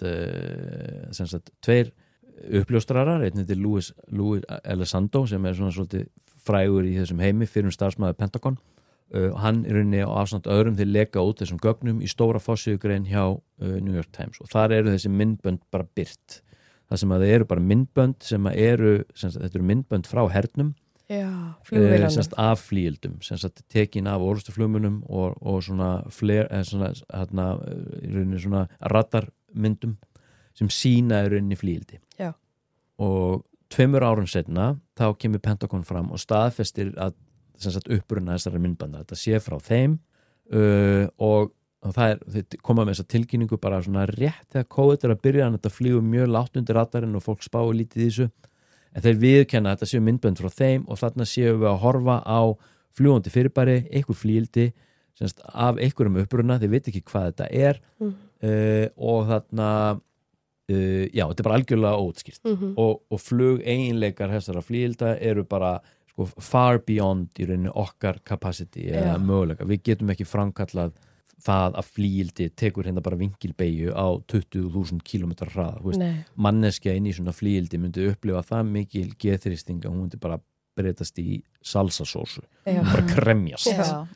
2 uppljóstrarar, einn heitir Louis Elizondo sem svona svolítið frægur í þessum heimi fyrir starfsmaður Pentagon. Hann í rauninni á afsamt öðrum þeir leka út þessum gögnum í stóra forsíðugrein hjá New York Times og þar eru þessi myndbönd bara birt. Það sem að það eru bara myndbönd sem að þetta eru myndbönd frá hernum af flíildum tekin af orrustuflugmunum og svona svona radarmyndum sem sýna í rauninni flíildi. Já. Og 2 árum setna þá kemur Pentagon fram og staðfestir að uppruna þessari myndbanda, þetta sé frá þeim og þeir koma með þessa tilkynningu bara svona rétt þegar COVID að byrja, en þetta flýgur mjög lágt undir radarinn og fólk spáir lítið í þessu, en þeir viðurkenna að þetta séu myndbönd frá þeim og þarna séum við að horfa á fljúgandi fyrirbæri, einhver flíildi af einhverjum uppruna, þeir veit ekki hvað þetta og þarna þetta bara algjörlega óútskýrt og flug eiginleikar þessara flíilda eru bara far beyond í rauninni okkar capacity eða möguleika. Við getum ekki framkallað það að flíildi tekur hérna bara vinkilbeygju á 20.000 km hraða. Manneskja inn í svona flíildi myndi upplifa það mikil geðþrýsting að hún myndi bara breytast í salsasósu, bara kremjast.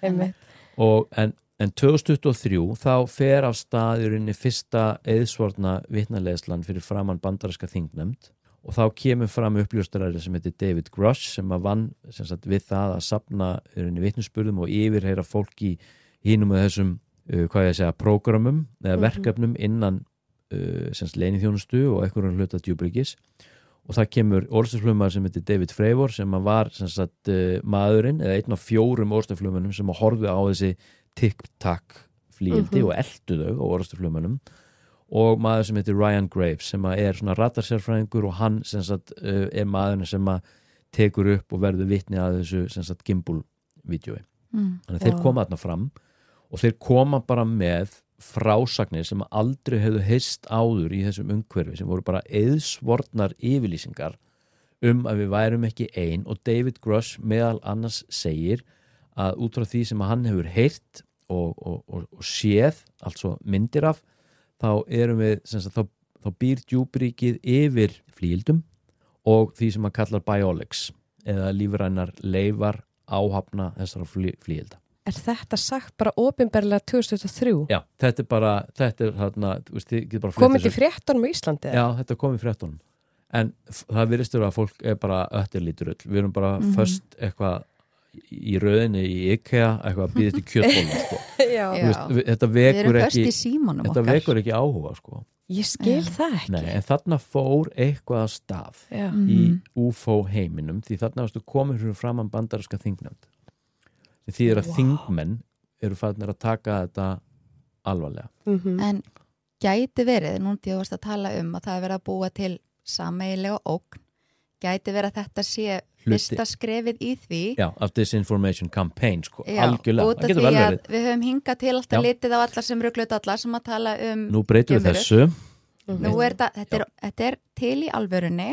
En 2023 þá fer af stað í rauninni fyrsta eðsvorna vitnaleiðslan fyrir framan bandaríska þingnefnd. Og þá kemur fram uppljóstrari sem heitir David Grush sem að vann við það að safna vitnisburðum og yfirheyra fólk í hinum með þessum, prógramum eða verkefnum innan leyniþjónustu og einhverjum hluta djúbryggis. Og það kemur orrustuflugmaður sem heitir David Fravor sem að var maðurinn eða einn af 4 orrustuflugmönnum sem að horfi á þessi TikTok flíildi og eltu þau á orrustuflugmönnum. Og maður sem heitir Ryan Graves sem er svona radarsérfræðingur og hann maðurinn sem að tekur upp og verður vitni að þessu gimbal-vídeói. Þannig þeir koma þarna fram og þeir koma bara með frásagnir sem aldrei hefðu heyrst áður í þessum umhverfi sem voru bara eðsvornar yfirlýsingar að við værum ekki ein og David Grush meðal annars segir að út frá því sem hann hefur heyrt og séð, altså myndir af þá erum við, þá býr djúpríkið yfir flíildum og því sem maður kallar biolics eða lífrænar leifar áhafna þessara flíilda. Er þetta sagt bara opinberlega 2023? Já, þetta er þarna, komið til fréttunum í Íslandi? Já, þetta komið í fréttunum. En það virðist vera að fólk er bara öttirlítur öll. Við erum bara föst eitthvað í röðinni í IKEA eitthvað að býða til kjötbólum þetta vekur ekki áhuga ég skil það ekki. Nei, en þarna fór eitthvað af stað í UFO heiminum því þarna komið fyrir framan bandaríska þingnefnd því að þingmenn eru farnir að taka þetta alvarlega. En gæti verið, núna því að þú varst að tala að það er verið að búa til sameiginlega ógn, gæti verið að þetta sé fyrsta skrefið í því af disinformation campaign algjörlega, út af því að við höfum hingað til alltaf litið á allar sem ruglut allar sem að tala nú breytum við þessu nú þetta er til í alvörunni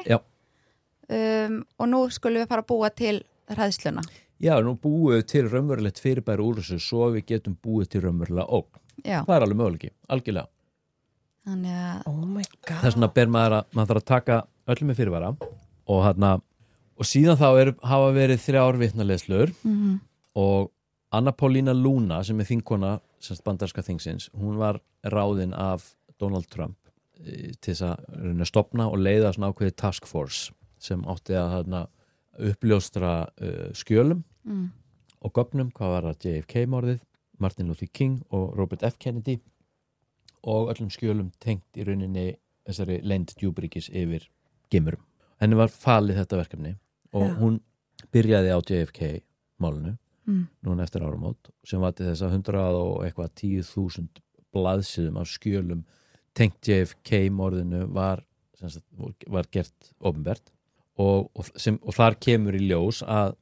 og nú skulum við fara að búa til hræðsluna. Nú búum við til raunverulegt fyrirbæri úr þessu svo við getum búið til raunverulega ógn. Það er alveg möguleiki, algjörlega. Þannig að oh my god. Þess vegna ber maður þarf að taka öllum með fyrirvara og og síðan þá hafa verið 3 vitnaleiðslur og Anna Paulina Luna sem þingkona bandaríska þingsins, hún var ráðin af Donald Trump til þess að stofna og leiða svona ákveðið task force sem átti að uppljóstra skjölum og gögnum, hvað var það JFK-morðið, Martin Luther King og Robert F. Kennedy og öllum skjölum tengt í rauninni þessari leynd djúpríkis yfir geimverum. Henni var falið þetta verkefni og hún byrjaði á JFK-málinu núna eftir áramót sem var til þess að 10.000 blaðsíðum af skjölum tengt JFK-morðinu var gert opinbert og þar kemur í ljós að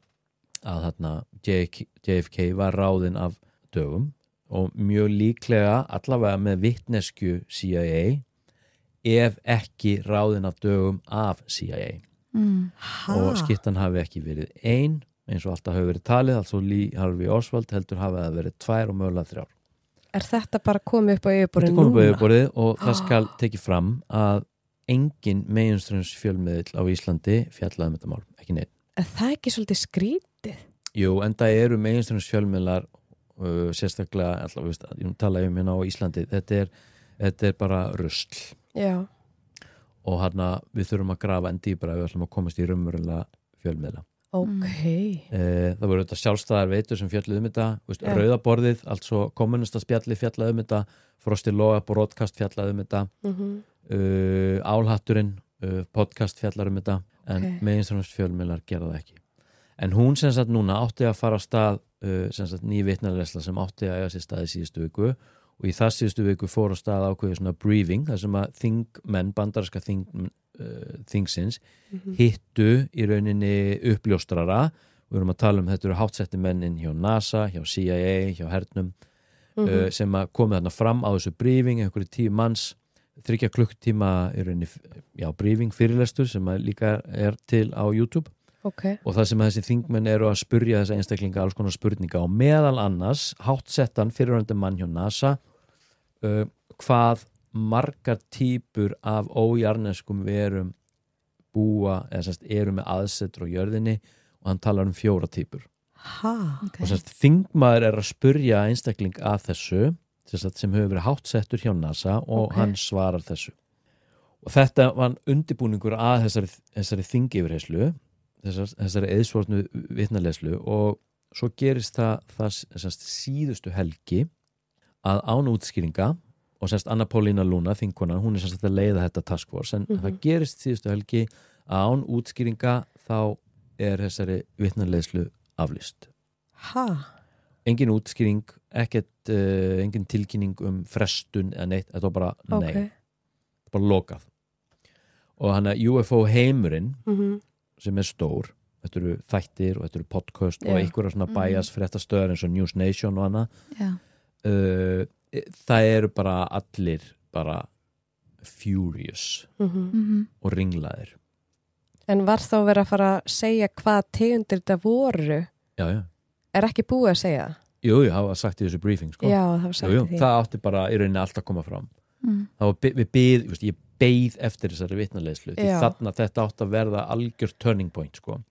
JFK var ráðinn af dögum og mjög líklega allavega með vitneskju CIA ef ekki ráðinn af dögum af CIA og skittan hafi ekki verið eins og alltaf hefur verið talið, altså Lee Harvey Oswald heldur hafi það verið 2 og mögulega 3. Er þetta bara komið upp á yfirborðið núna? Þetta komið upp á yfirborðið og það skal tekið fram að engin meginströms fjölmiðill á Íslandi fjallaði þetta mál, ekki neitt. Er það ekki svolítið skrítið? Jú, en það eru meginströms fjölmiðlar sérstaklega, alltaf, ég tala hérna á Íslandi, þetta er bara rusl. Já. Og við þurfum að grafa en dýbra við ætlum að komast í raunverulega fjölmiðla. Það voru þetta sjálfstæðar veitur sem fjalluðu þetta, Rauðaborðið, altså kommunistaspjalli fjallaðu þetta, Frosti Loga broadcast fjallaðu þetta, Álhatturinn podcast fjallaðu þetta, en meginströms fjölmiðlar gera það ekki. En hún sem sagt núna átti að fara á stað ný vitnaleiðsla sem átti að eiga sér stað í síðustu viku og í það síðustu viku fór á stað ákveðið svona briefing, þar sem að þingmenn, bandaríska þingsins hittu í rauninni uppljóstrara. Við erum að tala þetta eru hátsetti mennin hjá NASA, hjá CIA, hjá hernum sem að komið þarna fram á þessu briefing, einhverju 10 manns 3 klukktíma í rauninni briefing fyrirlestur sem að líka er til á YouTube. Og það sem að þessi þingmenn eru að spurja þessa einstaklinga alls konar spurninga og meðal annars hátsettan fyrirhandi mann hjá NASA hvað margar típur af ójarneskum verum búa, eða eru með aðsetur á jörðinni og hann talar 4 típur. Og þingmaður er að spurja einstakling að þessu sem hefur verið hátsettur hjá NASA og hann svarar þessu. Og þetta var undirbúningur að þessari þingifirheyslu, þessari eðsvortnu vitnaleiðslu og svo gerist það síðustu helgi að án útskýringa og Anna Paulina Luna, þingkonan, hún er að leiða þetta task force, en það gerist síðustu helgi að án útskýringa þá er þessari vitnaleiðslu aflýst. Engin útskýring, engin tilkynning frestun eða neitt, þetta var bara nei. Bara lokað. Og hann að UFO heimurinn sem er stór, þetta eru þættir og þetta eru podcast og einhverja svona bias fréttastöðar eins og News Nation og annað. Það eru bara allir bara furious og ringlaðir. En var þá verið að fara að segja hvað tegundir þetta voru? Já. Er ekki búið að segja það? Jú, það var sagt í þessu briefing, sko. Já, það var sagt í því. Það átti bara í rauninni allt að koma fram. Það var ég beið eftir þessari vitnaleiðslu því þarna þetta átti að verða algjört turning point, sko.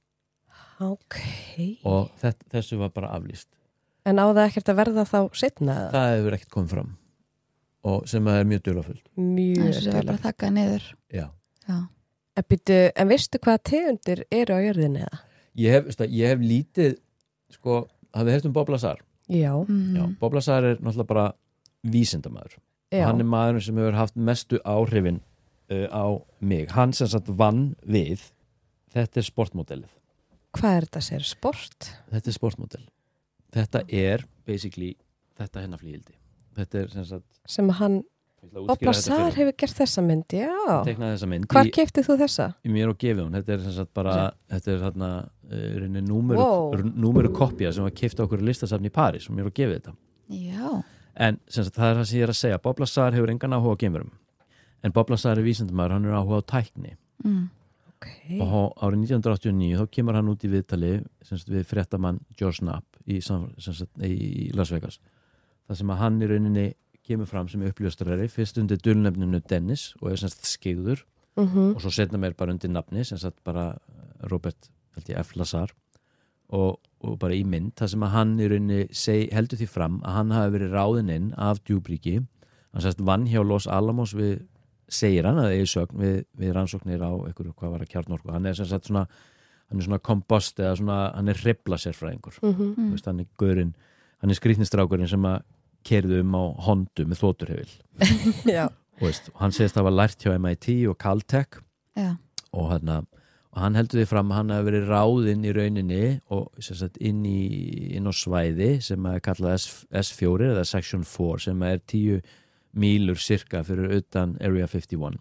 Og þessu var bara aflýst. En á það ekkert að verða þá seinna? Það hefur ekkert komið fram og sem er mjög dularfullt. Þessu var bara þakkað niður. Já. En veistu hvaða tegundir eru á jörðinni eða? Ég hef lítið, sko, hafið heyrt Bob Lazar? Já. Bob Lazar er náttúrulega bara vísindamaður. Hann er maðurinn sem hefur haft mestu áhrifin á mig. Hann sem sagt vann við, þetta er sportmodellið. Hvað er þetta sér? Sport? Þetta er sportmodell. Þetta er basically þetta hennar flýildi. Þetta er sem sagt sem hann Bob Lazar hefur gert þessa mynd, já. Teiknaði þessa mynd. Hvar keyptið þú þessa? Í mér og gefið hún. Þetta er sem sagt bara, þetta er þarna númeru kopía sem var keypt á okkur listasafni í París og mér og gefið þetta. Já. En sem sagt, það er það sem ég er að segja. Bob Lazar hefur engan áhuga á geimverum. En Bob Lazar er vísindamaður, hann er áhuga á tækni. Og árið 1989 þá kemur hann út í viðtali við fréttamann George Knapp í Las Vegas. Það sem að hann í rauninni kemur fram sem uppljóstrari, fyrst undir dulnefninu Dennis og er skyggður og svo setna meir bara undir nafni sem sagt bara Robert held ég F-Lazar og bara í mynd, það sem að hann í rauninni heldur því fram að hann hafi verið ráðinn inn af djúpríki, hann sérst vann hjá Los Alamos segir hann að sögn við rannsóknir á einhverju hvað var að kjarnorku, hann er sem sagt svona hann er svona kompost eða svona hann er hrifla sérfræðingur hann er gaurinn, hann er skrýtnistrákurinn sem að keyrðu á Hondu með þoturhefil og hann segist að hafa lært hjá MIT og Caltech og hann heldur því fram að hann hafi verið ráðinn í rauninni og sagt, inn á svæði sem er kallað S4 eða Section 4 sem er 10 mílur cirka fyrir utan Area 51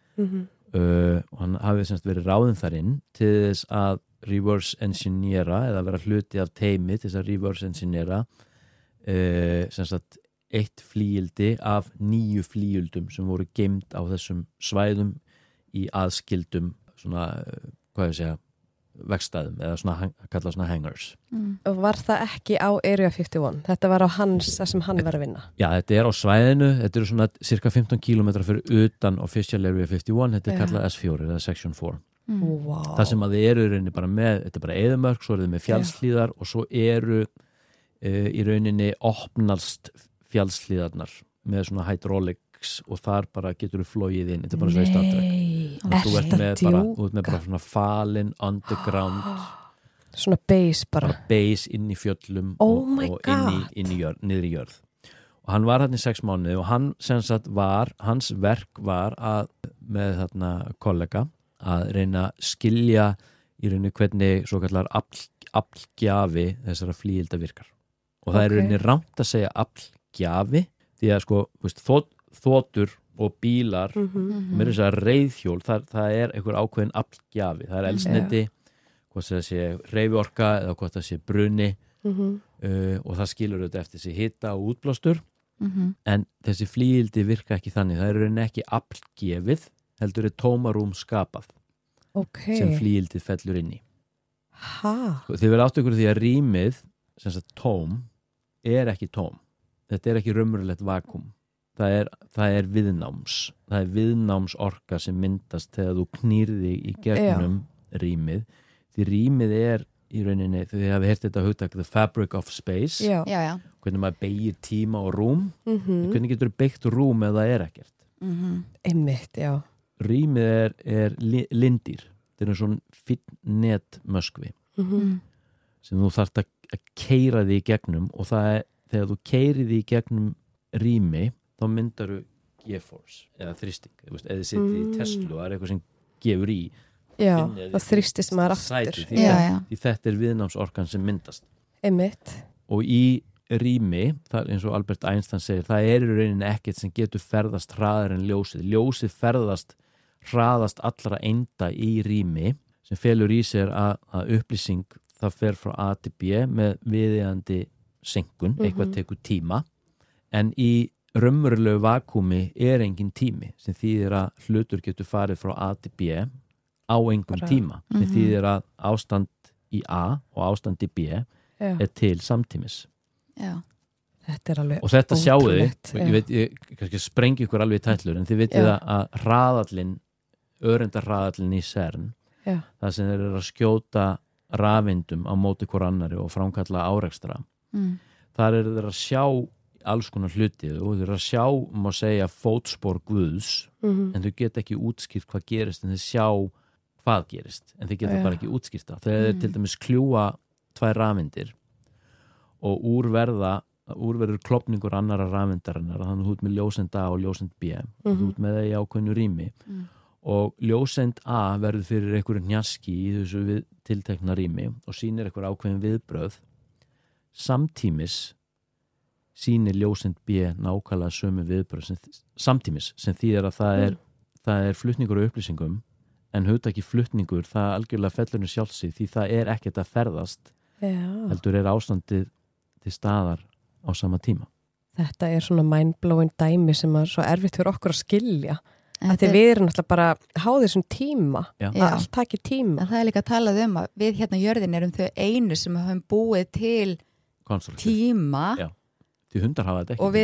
og hann hafi semst verið ráðinn þar inn til þess að reverse engineera eða vera hluti af teimi til þess að reverse engineera semst að 1 flíildi af 9 flíildum sem voru geymd á þessum svæðum í aðskildum svona, hvað ég segja vegstæðum eða svona, kallað svona hangars Og var það ekki á Area 51? Þetta var á það sem hann var að vinna? Já, þetta er á svæðinu, þetta eru svona cirka 15 kilometra fyrir utan official Area 51, þetta er kallað S4 eða Section 4 wow. Það sem að þið eru í rauninni bara með, þetta er bara eyðimörk, svo eru þið með fjallslíðar og svo eru í rauninni opnast fjallslíðarnar með svona hydraulics og þar bara getur þú flogið inn, þetta er bara svo í Star Trek þú ert með bara svona falin underground svona base bara base inn í fjöllum og niður í jörð og hann var hann í 6 mánuði og hann sem sagt hans verk var að með þarna kollega að reyna að skilja í rauninni hvernig svo kallar aflgjafi þessara flíilda virkar og það er í rauninni rangt að segja aflgjafi því að sko þotur og bílar með þess að reiðhjól það er einhver ákveðin aflgjafi, það er eldsneyti hvort það sé hreyfiorka eða hvort það sé bruni og það skilur auðvitað eftir þessi hita og útblástur en þessi flíildi virka ekki þannig, það er rauninni ekki aflgefið, heldur er tómarúm skapað sem flíildið fellur inn í þið verða átt ykkur því að rýmið sem sagt tóm er ekki tóm, þetta er ekki raunverulegt vakúm það er viðnámsorka sem myndast þegar þú knýrði í gegnum rýmið því rýmið er í rauninni þið hafi heyrt þetta hugtak the fabric of space hvernig maður beygir tíma og rúm hvernig getur beygt rúm ef það er ekkert einmitt, já rýmið er lindir þetta er svona fínn netmöskvi sem þú þarft að keyra því í gegnum og það er þegar þú keyrir því í gegnum rými þá myndaru G-force eða þrýsting, eða þið sittir í Tesla og það er eitthvað sem gefur í það þrýstist maður aftur því þetta er viðnámsorkan sem myndast einmitt og í rými, það eins og Albert Einstein segir, það er í rauninni ekkert sem getur ferðast hraðar en ljósið ferðast hraðast allra einda í rými sem felur í sér að upplýsing það fer frá A til B með viðeigandi senkun, eitthvað tekur tíma en í raunverulegu vakúmi er engin tími sem þýðir að hlutur getur farið frá A til B á engum tíma sem þýðir að ástand í A og ástand í B er til samtímis Þetta er alveg og þetta sjáu þið, ég kannski sprengi ykkur alveg í tætlur en þið vitið að hraðallinn, öreindarhraðallinn í CERN það sem þeir eru að skjóta rafeindum á móti hver annari og framkalla árekstra þar eru þeir að sjá alls konar hluti og þeir eru að sjá má segja fótspor Guðs en þau geta ekki útskýrt hvað gerist en þeir sjá hvað gerist en þeir geta bara ekki útskýrt það þegar þeir til dæmis kljúa 2 rafeindir og úrverður klofningur annara rafeindarinnar þannig að þú ert með ljóseind A og ljóseind B og þú ert með það í ákveðnu rými og ljóseind A verður fyrir einhverju hnjaski í þessu tiltekna rými og sýnir einhver ákveðin viðbröð samtímis sýnir ljóseind B nákvæmlega sömu viðbröð samtímis sem þýðir að það er flutningur á upplýsingum en hugtaki flutningur það algjörlega fellur sjálfsig því það er ekkert að ferðast heldur er ástandið til staðar á sama tíma. Þetta er svona mindblowing dæmi sem er svo erfitt fyrir okkur að skilja að við erum náttúrulega bara háðið þessum tíma að allt takir tíma. En það er líka að talað um að við hérna jörðin erum þau einu sem höfum búið til tíma því hundar hafa þetta ekki og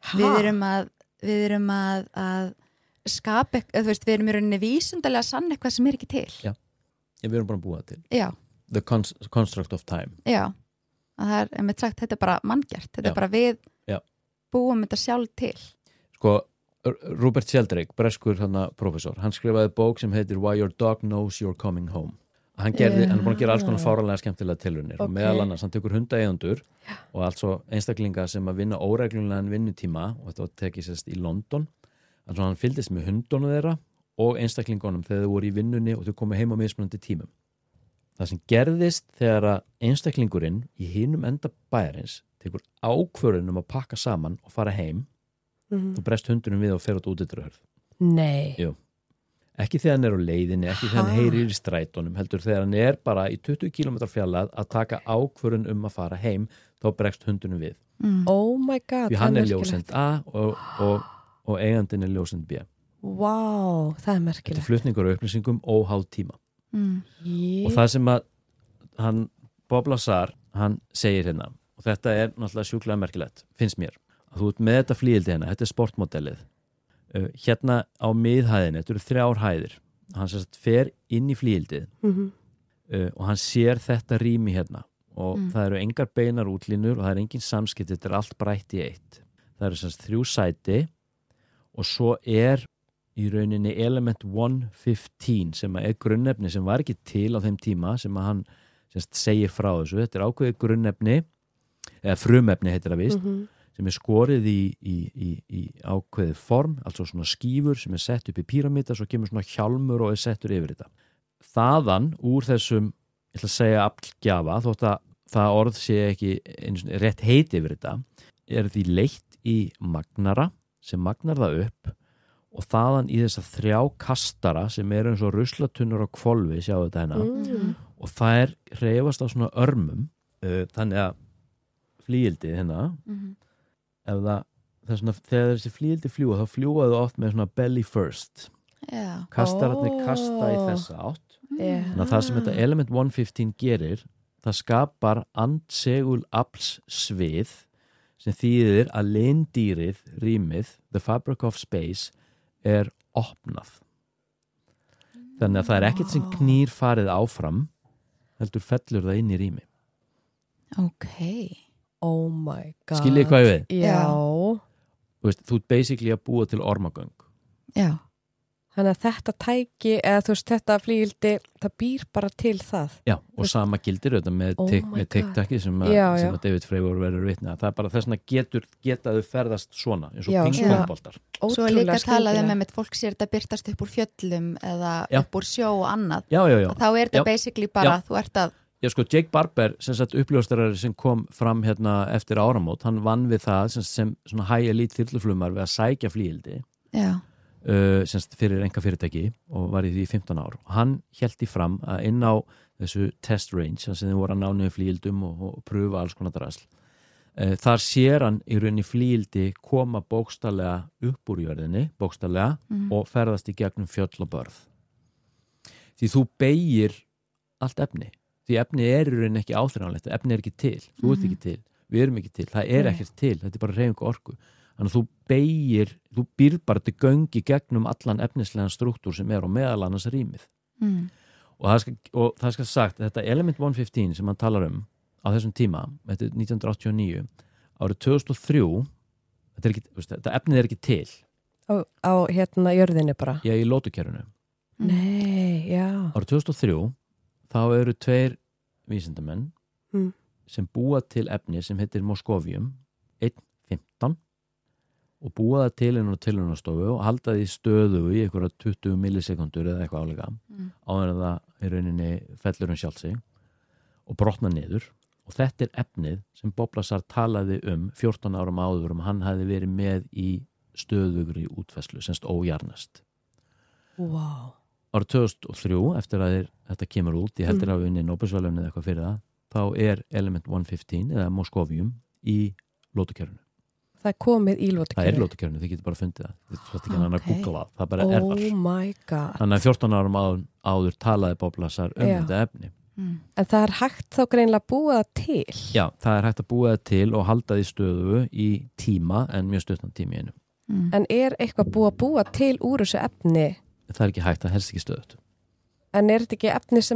við erum að skapa, við erum í rauninni vísindalega sann eitthvað sem er ekki til við erum bara að búa til the construct of time. Já, það einmitt sagt, þetta bara manngert, þetta bara við búum þetta sjálf til. Sko, Rupert Sheldrake, breskur professor, hann skrifaði bók sem heitir Why Your Dog Knows You're Coming Home. Hann er búin að gera alls konar fáralega skemmtilega tilraunir og meðal annars, hann tekur hundaeigendur og altså einstaklinga sem að vinna óreglulegan vinnutíma og þetta tekið sérst í London, þannig að hann fylgdist með hundunum þeirra og einstaklingunum þegar þau voru í vinnunni og þau komu heim á mismunandi tímum. Það sem gerðist þegar að einstaklingurinn í hinum enda bæjarins tekur ákvörðun að pakka saman og fara heim, þú brest hundunum við og fer út útidröður. Nei. Jú. Ekki þegar hann er á leiðinni, ekki þegar hann heyrir í strætónum, heldur þegar hann er bara í 20 km fjarlægð að taka ákvörðun að fara heim, þá bregst hundunum við. Oh my god. Því hann er ljósend A og eigandinn er ljósend B. Vá, það er merkilegt. Þetta er flutningur á upplýsingum óháð tíma. Og það sem að hann, Bob Lazar, hann segir hérna, og þetta er náttúrulega sjúklega merkilegt, finnst mér, að þú ert með þetta flíildi hérna, þetta er sportmodellið. Hérna á miðhæðinni, þetta eru 3 hæðir, hann sérst fer inn í flíildið og hann sér þetta rými hérna og það eru engar beinar útlínur og það er engin samskipt, þetta er allt brætt í eitt. Það eru sérst 3 sæti og svo er í rauninni element 115 sem er grunnefni sem var ekki til á þeim tíma sem að hann sérst segir frá þessu. Þetta er ákveðið grunnefni, eða frumefni heitir það víst, sem er skorið í ákveðið form, altså svona skífur sem er sett upp í píramíta, svo kemur svona hjálmur og er settur yfir þetta. Þaðan úr þessum, ég ætla að segja aflgjafa, þótt að það orð sé ekki rétt heiti yfir þetta, er því leitt í magnara sem magnar það upp og þaðan í þessa 3 kastara sem eru eins og ruslatunnur á hvolfi, sjáu þetta hérna, og það hreyfast á svona örmum, þannig að flíildið hérna, ef það er svona, þegar þessi flíildi fljúa, þá fljúa þau oft með svona belly first. Kastararnir kasta í þessa átt. Þannig að það sem þetta element 115 gerir, það skapar andsegul aflssvið sem þýðir að lindýrið, rýmið, the fabric of space, er opnað. Þannig að það er ekkert sem knýr farið áfram, heldur fellur það inn í rými. Oh my god. Skiljið hvað ég við? Já. Þú ert basically að búa til ormagöng. Já. Þannig að þetta tæki, eða þú veist, þetta flíildi, það býr bara til það. Já, og sama gildir þetta með TikTok sem að David Fravor verður vitni. Það er bara þess að getaðu ferðast svona, eins og pingpongboltar. Svo líka talaði með fólk sér þetta byrtast upp úr fjöllum eða upp úr sjó og annað. Já. Þá er þetta basically bara, þú ert að... Já, sko, Jake Barber, sem sagt uppljóstrari sem kom fram hérna eftir áramót, hann vann við það sem svona high elite þyrluflugmaður við að sækja flíildi. Já. Fyrir enga fyrirtæki og var í því 15 ár og hann hélt í fram að inn á þessu test range sem þið voru að ná niður flíildum og pröfa alls konar drasl. Þar sér hann í rauninni flíildi koma bókstallega upp úr jörðinni, bókstallega og ferðast í gegnum fjöll og börð. Því þú beygir allt efni. Því efni er í rauninni ekki áþreifanlegt, efni er ekki til, þú ert ekki til, við erum ekki til, það er ekkert til, þetta er bara hreyfingu orku. Þannig að þú býr bara til göngi gegnum allan efnislegan struktúr sem er á meðal annars rýmið. Og það skal sagt, þetta element 115 sem hann talar á þessum tíma, þetta er 1989, árið 2003, þetta efnið er ekki til. Á hérna jörðinni bara? Já, í lótukerfinu. Nei, já. Árið 2003, þá eru 2 vísindamenn sem búa til efni sem heitir Moscovium 1.15 og búa það til inn á tilraunastofu og halda því stöðu í einhverja 20 millisekundur eða eitthvað álega áður en það í rauninni fellur sjálft sig og brotna niður og þetta er efnið sem Bob Lazar talaði 14 árum áður hann hefði verið með í stöðugri útfærslu, semst ójarnast. Wow. Árið 2003, eftir að þetta kemur út, ég heldur að við unni Nóbelsverðlaunið eða eitthvað fyrir það, þá er element 115 eða Moscovium í lótukerfinu. Það er komið í lótukerfinu? Það er í lótukerfinu, þið getur bara fundið það. Þið getur ekki hann að googla það bara er þar. Oh my god. Þannig að 14 árum áður talaði Bob Lazar þetta efni. En það er hægt þá greinlega að búa það til? Já, það er hægt að búa það til og halda því stöðu í tíma en mjög stuttan tími einu. En er eitthvað búið að búa til úr þessu efni? Það er ekki hægt, það helst ekki stöðut. En er þetta ekki efni sem að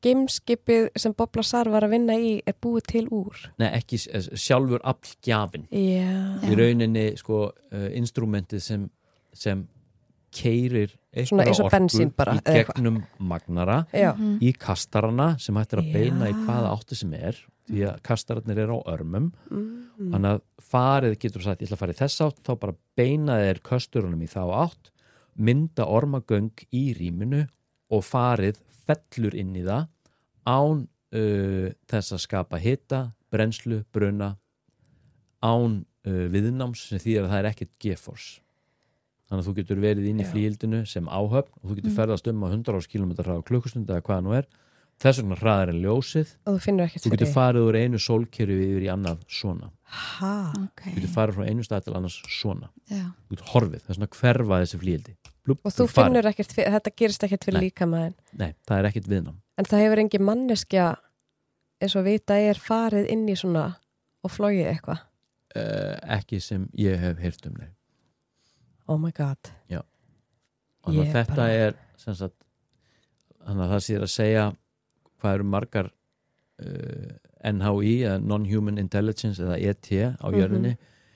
geimskipið sem Bob Lazar var að vinna í er búið til úr? Nei, ekki sjálfur aflgjafinn. Í rauninni, sko, instrumentið sem keirir eitthvað orku í gegnum magnara í kastarana sem hættir að beina í hvaða átti sem því að kastararnir eru á örmum þannig að farið getur sagt ég ætla að fara í þess átt, þá bara beina þeir kasturunum í þá átt, mynda ormagöng í rýminu og farið fellur inn í það án þess að skapa hita, brennslu, bruna án viðnáms sem þýðir að það ekkert G-force. Þannig að þú getur verið inn í flygildinu sem áhöfn og þú getur ferðast á 100 km/h á klukkustund eða hvað nú þess vegna hraðar en ljósið og þú getur farið úr einu sólkerfi yfir í annað svona okay. Þú getur farið frá einu stað til annars svona þú getur horfið, þess vegna hverfa þessi flygildi og þú finnur ekkert, þetta gerist ekkert fyrir líkamæðin Nei, það er ekkert viðnám En það hefur engin manneskja eins og vita farið inn í svona og flogið eitthvað Ekki sem ég hef heyrt nei Oh my god Já Þannig að þetta sem sagt þannig að það sér að segja hvað eru margar NHI eða Non-Human Intelligence eða ET á jörðinni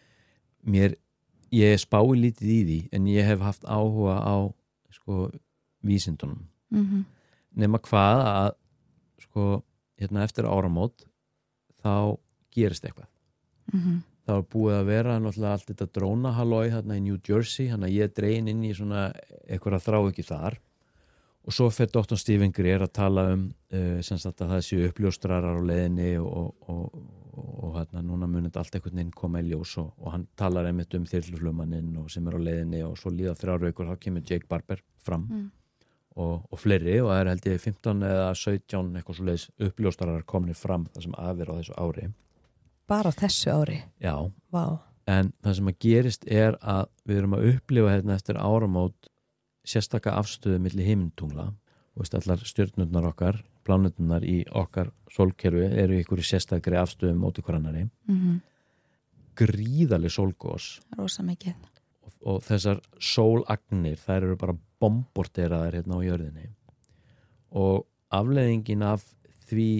ég spái lítið í því en ég hef haft áhuga á sko vísindunum nema hvað að sko hérna eftir áramót þá gerist eitthvað þá er búið að vera náttúrulega allt þetta drónahallói hérna í New Jersey, hann að ég dregin inn í svona eitthvað þrá ekki þar og svo fer Dr. Stephen Greer að tala sem sagt að það séu uppljóstrarar á leiðinni og hérna núna munið allt einhvern veginn koma í ljós og hann talar einmitt þyrluflugmanninn og sem á leiðinni og svo líða 3 vikur þá kemur Jake Barber fram og fleiri og það held ég 15 eða 17 eitthvað svoleiðis uppljóstrarar komnir fram það sem afir á þessu ári Bara á þessu ári? Já, wow. En það sem að gerist að við erum að upplifa hérna eftir áramót sérstaka afstöðu milli himintungla og allar stjörnurnar okkar, pláneturnar í okkar sólkerfi eru ykkur í sérstakri afstöðu móti hver annari gríðarleg sólgos Rosa mikið og þessar sólagnir þær eru bara bomborderaðar hérna á jörðinni og afleiðingin af því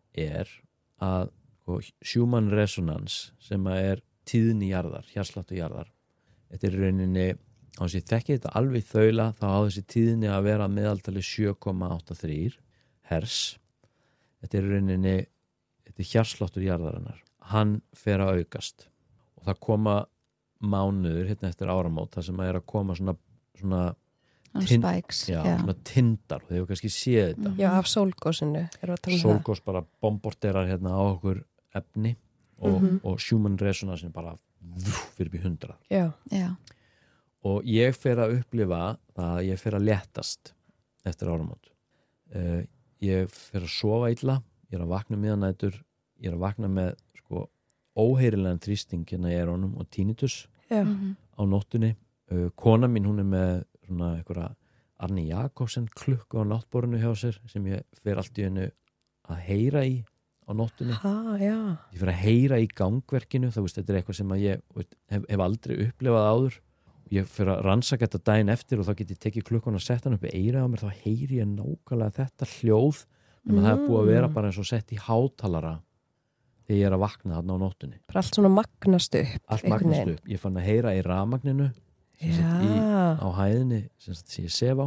að Schumann resonance sem tíðni jarðar, hjartsláttur jarðar þetta rauninni á þess að ég þekki þetta alveg þaula þá á þessi tíðni að vera meðaltali 7,83 hertz þetta rauninni hjartsláttur jarðarinnar hann fer að aukast og það koma mánuður hérna eftir áramót það sem að koma svona spikes svona tindar, þau hefur kannski séð þetta Já, af sólgósinu Sólgós bara bomborderar hérna á okkur efni og Schumann resonance bara fyrir upp í 100 Já. Og ég fer að upplifa að ég fer að léttast eftir áramót ég fer að sofa illa ég að vakna miðanætur ég að vakna með sko óheyrilegan þrýsting hérna í eyrunum og tinnitus á nóttunni kona mín hún með svona einhverja Arni Jakobsen klukku á náttborinu hjá sér sem ég fer allt í hennu að heyra í á nóttunni ég fer að heyra í gangverkinu þá veist þetta eitthvað sem að ég hef aldrei upplifað áður og ég fer að rannsaka þetta daginn eftir og þá get ég tekið klukkuna og sett hann upp í eyrað á mér þá heyri ég nákvæmlega þetta hljóð en það búið að vera bara eins og sett í hátalara þegar ég að vakna þarna á nóttunni bara allt svona magnast upp ég fann að heyra í rafmagninu á hæðinni sem ég sef á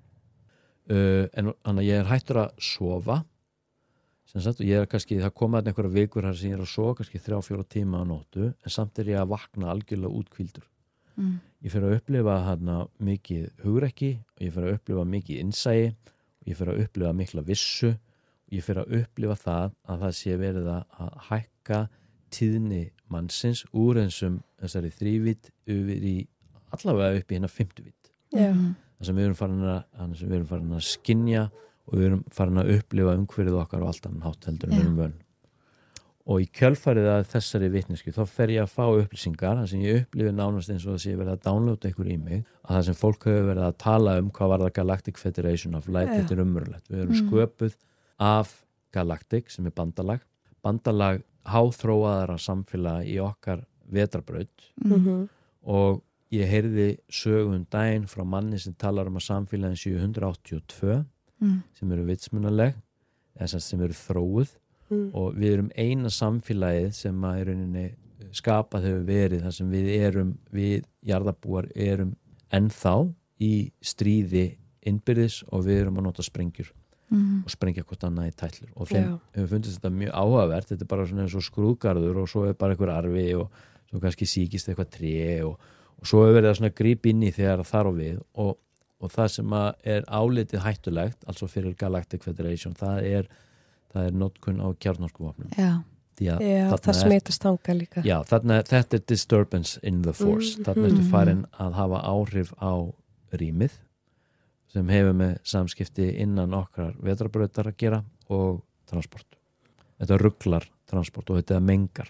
en þannig að ég hættur að sofa og ég kannski, það koma þarna einhverja vikur sem ég að sofa kannski 3-4 tíma á nóttu en samt ég að vakna algjörlega útkvíldur ég fer að upplifa þarna mikið hugrekki og ég fer að upplifa mikið innsæi og ég fer að upplifa mikla vissu og ég fer að upplifa það sé verið að hækka tíðni mannsins úr þessari 3-vít yfir í allavega upp í hérna 50-vít það sem við erum farin að skynja og við erum farin að upplifa umhverfið okkar og allt annan hátt heldur en við erum vön og í kjölfarið að þessari vitneskju þá fer ég að fá upplýsingar þar sem ég upplifi nánast eins og þess að ég verið að downloada einhver í mig að það sem fólk hefur verið að tala hvað var það Galactic Federation of Light þetta umurlegt, við erum sköpuð af Galactic sem bandalag háþróaðara samfélag í okkar vetrarbraut og ég heyrði sögum daginn frá manni sem talar að samfélagin séu 182 sem eru vitsmunaleg sem eru þróuð og við erum eina samfélagið sem að í rauninni skapað hefur verið þar sem við jarðarbúar erum ennþá í stríði innbyrðis og við erum að nota sprengjur og sprengja hvort annað í tætlur og þeim hefur fundist þetta mjög áhugavert, þetta er bara svona eins og skrúðgarður og svo er bara einhver arfi og svo kannski síkist eitthvað tré og svo hefur verið að svona gríp inn í þegar það þarf við og það sem er álitið hættulegt, altså fyrir Galactic Federation, það er notkun á kjarnorkuvopnum. Já, það smitast þangað líka. Já, þetta er disturbance in the force. Þarna ertu farin að hafa áhrif á rýmið sem hefur með samskipti innan okkar vetrarbrautar að gera og transport. Þetta ruglar transport og þetta mengar.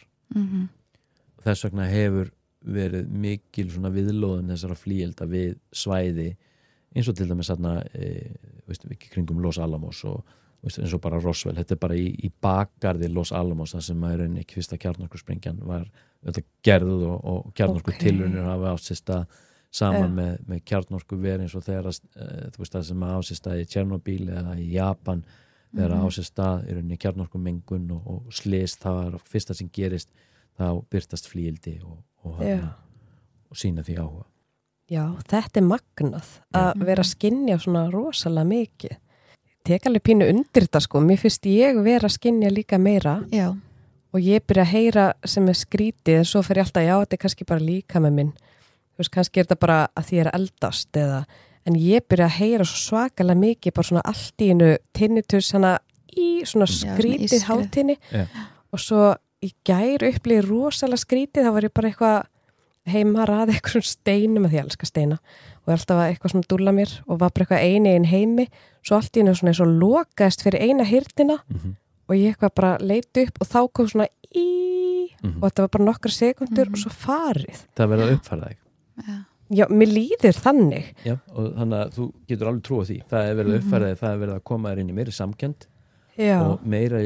Þess vegna hefur verið mikil svona viðlóðun þessara flíelda við svæði eins og til dæmis þarna ekki kringum Los Alamos og eins og bara Roswell, þetta er bara í bakgarði Los Alamos, það sem er einnig fyrsta kjarnorkusprengjan var gerð og kjarnorkutilraunir hafa átt sér stað saman með kjarnorkuver eins og þegar það sem á sér stað í Tjernobyl eða í Japan þegar á sér stað er einnig kjarnorkumengun og slys, það var fyrsta sem gerist þá byrtast flíildi og sína því áhuga. Já, þetta er magnað að vera að skynja svona rosalega mikið. Tek alveg pínu undir þetta sko, mér finnst ég vera að skynja líka meira og ég byrja að heyra sem er skrítið en svo fer ég alltaf, þetta er kannski bara líka með minn, þú veist, kannski er þetta bara að því ég er eldast en ég byrja að heyra svo svakalega mikið bara svona allt í einu tinnitus hana í svona skrítið hátinni og svo í gær upplýði rosalega skrítið, þá var ég bara eitthvað heima raði eitthvað steinum, að því ég elska steina og alltaf eitthvað svona dúlla mér og var bara eitthvað einn heimi, svo allt í einu svona eins og lokaðist fyrir eina hirtina og ég eitthvað bara leit upp og þá kom svona og þetta var bara nokkra sekundur og svo farið. Það verið að uppfæra þig. Já, mér líður þannig. Já, og þannig að þú getur alveg trú á því. Það er verið að uppfæra þig, það er verið að koma þér inn í meiri samkennd og meira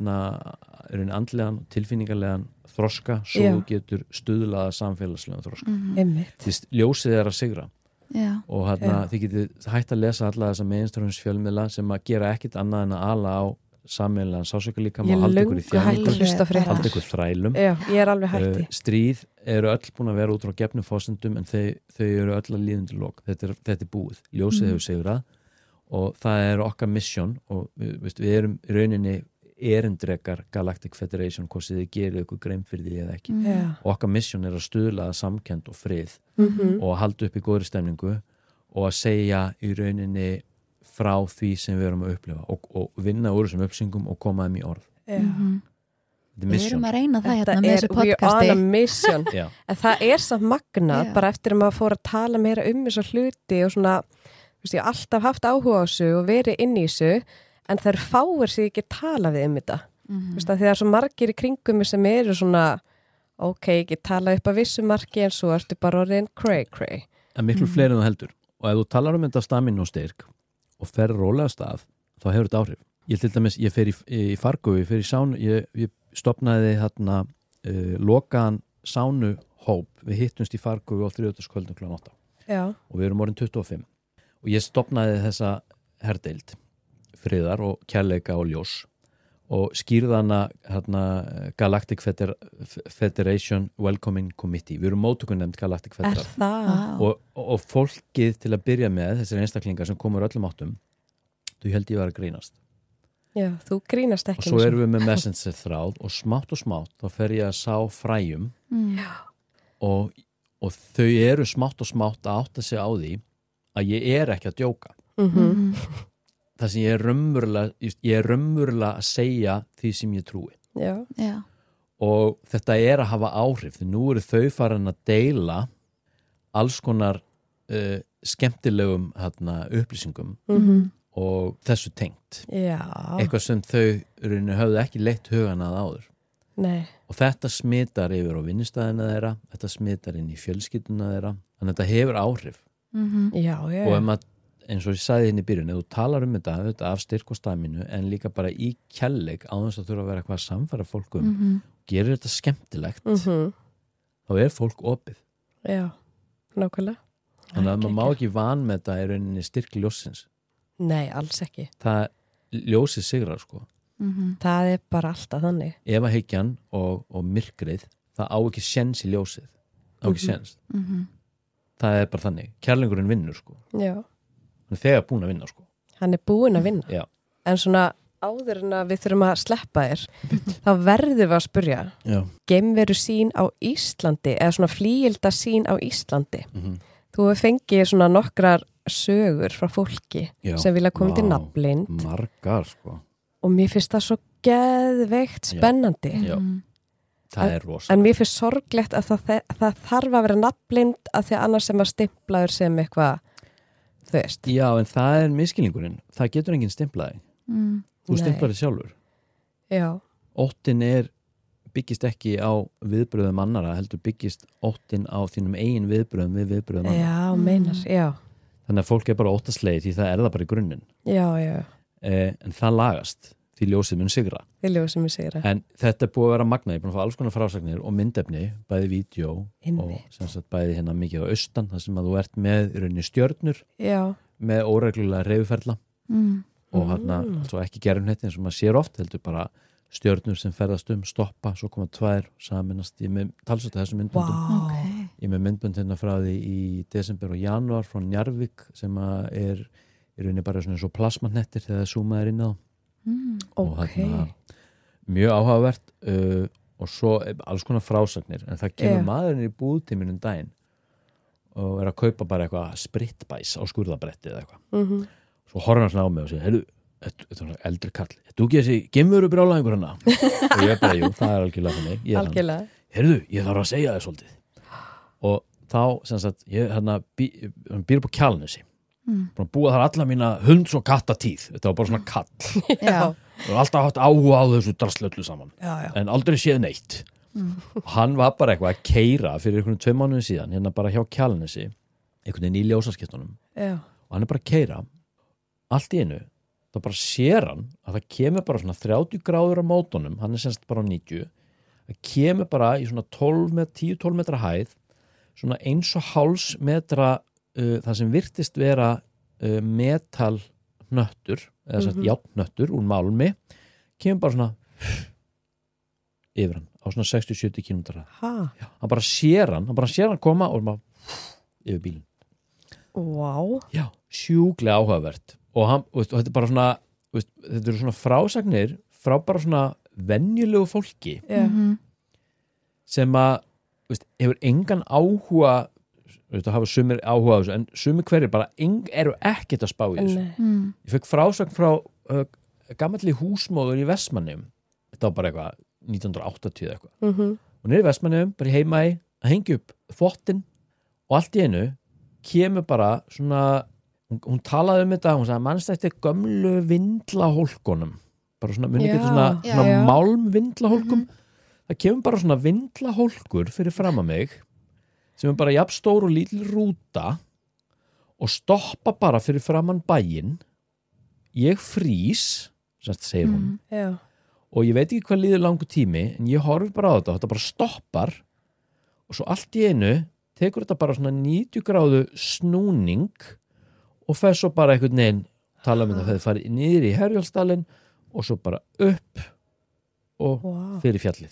andlegan, tilfinningarlegan þroska, svo þú getur stuðlaða samfélagslega þroska. Ljósið er að sigra og þið getur hægt að lesa alla þessa meginströmsfjölmiðla sem að gera ekkit annað en að ala á sameiginlegan sásökulíkama og halda ykkur í þjálfingu, halda ykkur þrælum. Já, ég er alveg hætti. Stríð eru öll búin að vera út frá gefnum fórsendum en þau eru öll að líðundi lok. Þetta er búið. Ljósið hefur sigrað og það er okkar mission og við erum í rauninni erindrekar Galactic Federation, hvort þið gerir ykkur grein fyrir því eða ekki. Og okkar mission er að stuðla að samkennd og frið og að halda upp í góðri stemningu og að segja í rauninni frá því sem við erum að upplifa og vinna úr þessum uppsyngum og koma þeim í orð. Við erum að reyna það hérna með þessu podcasti. En það er samt magnað bara eftir að maður fór að tala meira þessu hluti og svona, ég har alltaf haft áhuga á þessu og verið inn í þessu en það eru fáir sem ekki tala við þetta. Þegar það er svo margir í kringum sem eru svona, ekki tala upp að vissu marki en svo ertu bara orðin cray. En miklu fleiri en þú heldur. Og ef þú talar þetta af stamina og styrk og fer rólega stað, þá hefur þetta áhrif. Ég til dæmis, ég fer í Fargo, ég fer í sánu, ég stofnaði þarna lokaðan sánuhóp. Við hittumst í Fargo á 30. kl. 8. Og við erum orðin 25. Og ég stofnaði þessa herdeild friðar og kærleika og ljós og skýrðana Galactic Federation Welcoming Committee. Við erum móttökunefnd Galactic Federation og fólkið til að byrja með þessir einstaklingar sem komur öllum áttum, þú held ég var að grínast. Já, þú grínast ekki. Og svo erum við með messenger þráð og smátt þá fer ég að sá fræjum og þau eru smátt að átta sig á því að ég er ekki að djóka. Það sem ég er raunverulega að segja því sem ég trúi. Og þetta er að hafa áhrif. Því nú eru þau farin að deila alls konar skemmtilegum upplýsingum og þessu tengt. Eitthvað sem þau höfðu ekki leitt hugan að áður. Nei. Og þetta smitar yfir á vinnustæðina þeirra, þetta smitar inn í fjölskylduna þeirra, þannig að þetta hefur áhrif. Og ef maður eins og ég sagði hérna í byrjun, ef þú talar þetta af styrk og staminu en líka bara í kærleik á þess að þurfa að vera eitthvað að samfæra fólkum gerir þetta skemmtilegt þá er fólk opið. Já, nákvæmlega. Þannig að maður má ekki vanmeta í rauninni styrk ljóssins. Nei, alls ekki. Það ljósið sigrar sko. Það er bara alltaf þannig. Efahyggjan og myrkrið, það á ekki séns í ljósið, á ekki séns. Það er bara þannig, kærleikurinn vinnur sko. Já. Hann er þegar búin að vinna sko. Hann er búin að vinna. Já. En svona áður en að við þurfum að sleppa þér, þá verðum við að spyrja, geimveru sín á Íslandi, eða svona flíilda sín á Íslandi. Þú hefur fengið svona nokkrar sögur frá fólki sem vilja koma til nafnblind. Margar sko. Og mér finnst það svo geðveikt spennandi. Já. Það er rosa. En mér finnst sorglegt að það þarf að vera nafnblind að því annars sem að stimplaður sem eitthvað, þú veist. Já, en það er miskilningurinn. Það getur enginn stimplaði. Þú stimplaði sjálfur. Já. Óttin byggist ekki á viðbröðum annara, heldur byggist óttin á þínum eigin viðbröðum við viðbröðum annara. Já, meinar, já. Þannig að fólk er bara óttaslegið því það er það bara í grunninn. Já, já. En það lagast því ljósið mun sigra. Því ljósið mun sigra. En þetta er búið að vera magnað, ég er búin að fá alls konar frásagnir og myndefni, bæði vídeo og sem sagt bæði hérna mikið á austan, þar sem að þú ert með í rauninni stjörnur, með óreglulega hreyfiferla og hérna altså ekki gerumhnetti eins og maður sér oft, heldur bara stjörnur sem ferðast stoppa, svo koma tvær saminast, ég með talsvölda þessum myndböndum. Ég með myndbönd hérna frá því í desember og janúar frá Njarðvík sem að er í rauninni bara svona svo plasmanettir þegar það zoomaður inn á og hérna mjög áhugavert og svo alls konar frásagnir, en það kemur maðurinn í búðtíminum daginn og er að kaupa bara eitthvað spritbæs á skurðabretti eða eitthvað svo horfir hann svona á mig og segir, heyrðu, þetta er svona eldri kall, þú ekki þessi geimveru brjálæðingur hana og ég bara, jú, það er algjörlega þannig algjörlega, heyrðu, ég þarf að segja þér svolítið og þá, sem sagt, ég hérna býr upp á Kjalarnesi búið þar alla mína hunds- og kattatíð, þetta var bara svona kall og alltaf haft áhuga á þessu drastlöllu saman, en aldrei séð neitt og hann var bara eitthvað að keyra fyrir einhvern 2 mánuðin síðan, hérna bara hjá Kjalarnesi einhvern veginn í ljósaskiptunum og hann er bara að keyra allt í einu, þá bara sér hann að það kemur bara svona 30 gráður á mótunum, hann er semst bara á 90 það kemur bara í svona 10-12 metra hæð svona 1,5 metra það sem virtist vera metal hnöttur eða sagt járnnöttur úr málmi kemur bara svona yfir hann á svona 60-70 km hann bara sér hann koma og bara yfir bílinn. Wow. Já, sjúklega áhugavert og þetta er bara svona þetta eru svona frásagnir frá bara svona venjulegu fólki sem að hefur engan áhuga það hafa sumir áhuga á þessu en sumir hverjir bara eru ekkert að spá í þessu ég fekk frásagn frá gamalli húsmóður í Vestmannaeyjum þetta var bara eitthvað 1980 eitthvað og niður í Vestmannaeyjum, bara heima í að hengja upp þvottinn og allt í einu kemur bara svona hún talaði þetta, hún sagði mannstætti gömlu vindlahólkunum bara svona, muni ekki svona málmvindlahólkum það kemur bara svona vindlahólkur fyrir fram að mig sem er bara jafn stór og lítil rúta og stoppa bara fyrir framan bæinn ég frýs segir hún og ég veit ekki hvað líður langur tími en ég horfi bara á þetta bara stoppar og svo allt í einu tekur þetta bara svona 90 gráðu snúning og fer svo bara einhvern veginn tala um þetta þegar þið farið niður í Herjólfsdalinn og svo bara upp og fyrir fjallið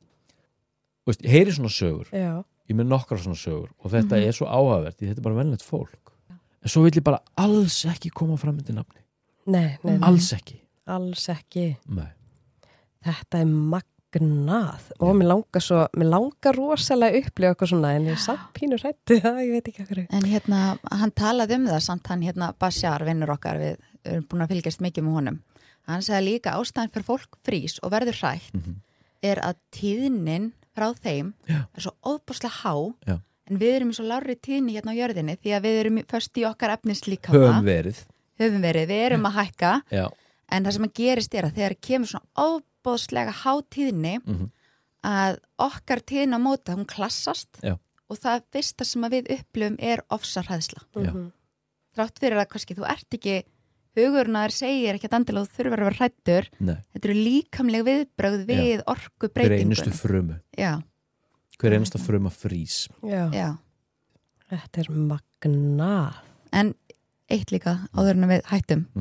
ég heyri svona sögur ég með nokkra svona sögur og þetta er svo áhugavert því þetta er bara venlegt fólk en svo vil ég bara alls ekki koma fram undir nafni nei. Alls ekki nei. Þetta er magnað og mér langar rosalega upplifa eitthvað svona en ég er samt pínur hræddu ég veit ekki okkur en hérna, hann talaði um það samt hann hérna Bashar, vinnur okkar við erum búin að fylgjast mikið með honum hann sagði líka ástæðan fyrir fólk frýs og verður hrætt er að tíðnin frá þeim er svo óbúslega há en við erum í svo lágri tíðni hérna á jörðinni því að við erum föst í okkar efnislíkama höfum verið, við erum að hækka en það sem að gerist er að þegar kemur svona óbúslega há tíðni að okkar tíðni á móta hún klassast og það fyrsta sem að við upplifum er ofsarhæðsla þrátt fyrir að kannski þú ert ekki hugurinn að þér segir ekki að endilega þú þurfur að vera hræddur þetta eru líkamleg viðbrögð við orku breytingun hver einustu frumu hver einustu fruma frýs þetta er magnað en eitt líka áður en við hættum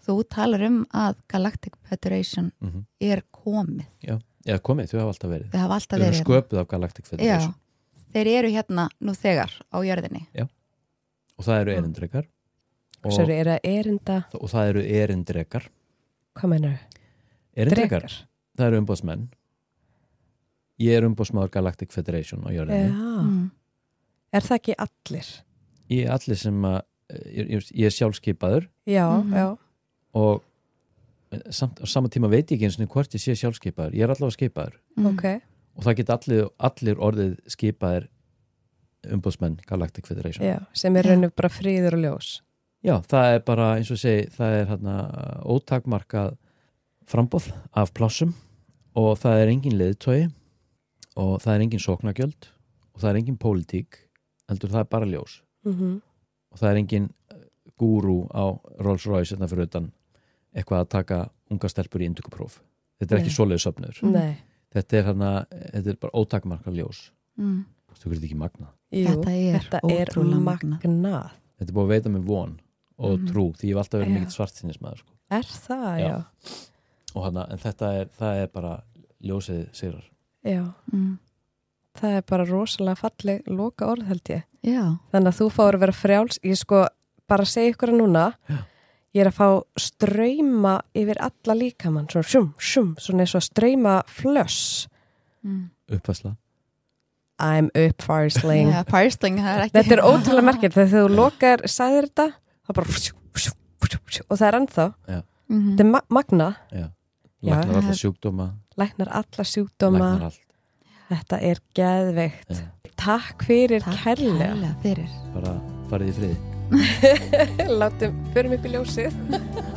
þú talar að Galactic Federation er komið. Já, komið, þau hafa alltaf verið. Þau hafa alltaf verið. Þau eru sköpuð af Galactic Federation. Já, þeir eru hérna nú þegar á jörðinni. Já, og það eru erindrekar. Og það eru erindrekar. Hvað meinar þau? Erindrekar, það eru umboðsmenn. Ég er umboðsmaður Galactic Federation á jörðinni. Er það ekki allir? Ég er allir sem að ég er sjálfskipaður. Já. Og á sama tíma veit ég ekki eins og hvort ég sé sjálfskipaður. Ég er allavega skipaður. Og það geta allir orðið skipaðir umboðsmenn Galactic Federation. Já, sem er rauninu bara friður og ljós. Já, það er bara, eins og segi, það er ótakmarkað framboð af plássum og það er engin leiðtogi og það er engin sóknargjöld og það er engin pólitík, heldur það er bara ljós. Og það er engin gúrú á Rolls Royce hérna fyrir utan eitthvað að taka unga stelpur í inntökupróf. Þetta er ekki svoleiðis söfnur. Nei. Þetta er bara ótakmarkað ljós. Þú verður ekki magnað. Jú, þetta er magnað. Þetta er búið að veita mig von og trú, því ég hef alltaf verið mikill svartsýnismaður. Sko. Er það, já. Og en það er bara ljósið sigrar. Já. Það er bara rosalega falleg loka orð, held ég. Já. Þannig að þú fáir að vera frjáls. Ég sko bara segja ykkur að núna, ég er að fá strauma yfir alla líkamann, svona svona eins og strauma flöss. Uppfærsla. I'm up-farsling. Já, farsling, það er ekki... Þetta er ótrúlega merkilegt, þegar þú lokar, sagðir þetta, það bara... Og það er ennþá. Já. Þetta er magna. Já. Læknar alla sjúkdóma. Læknar alla sjúkdóma. Læknar allt. Þetta er geðveikt. Takk fyrir kærlega. Takk fyrir. Bara farið í friði. Förum upp í ljósið.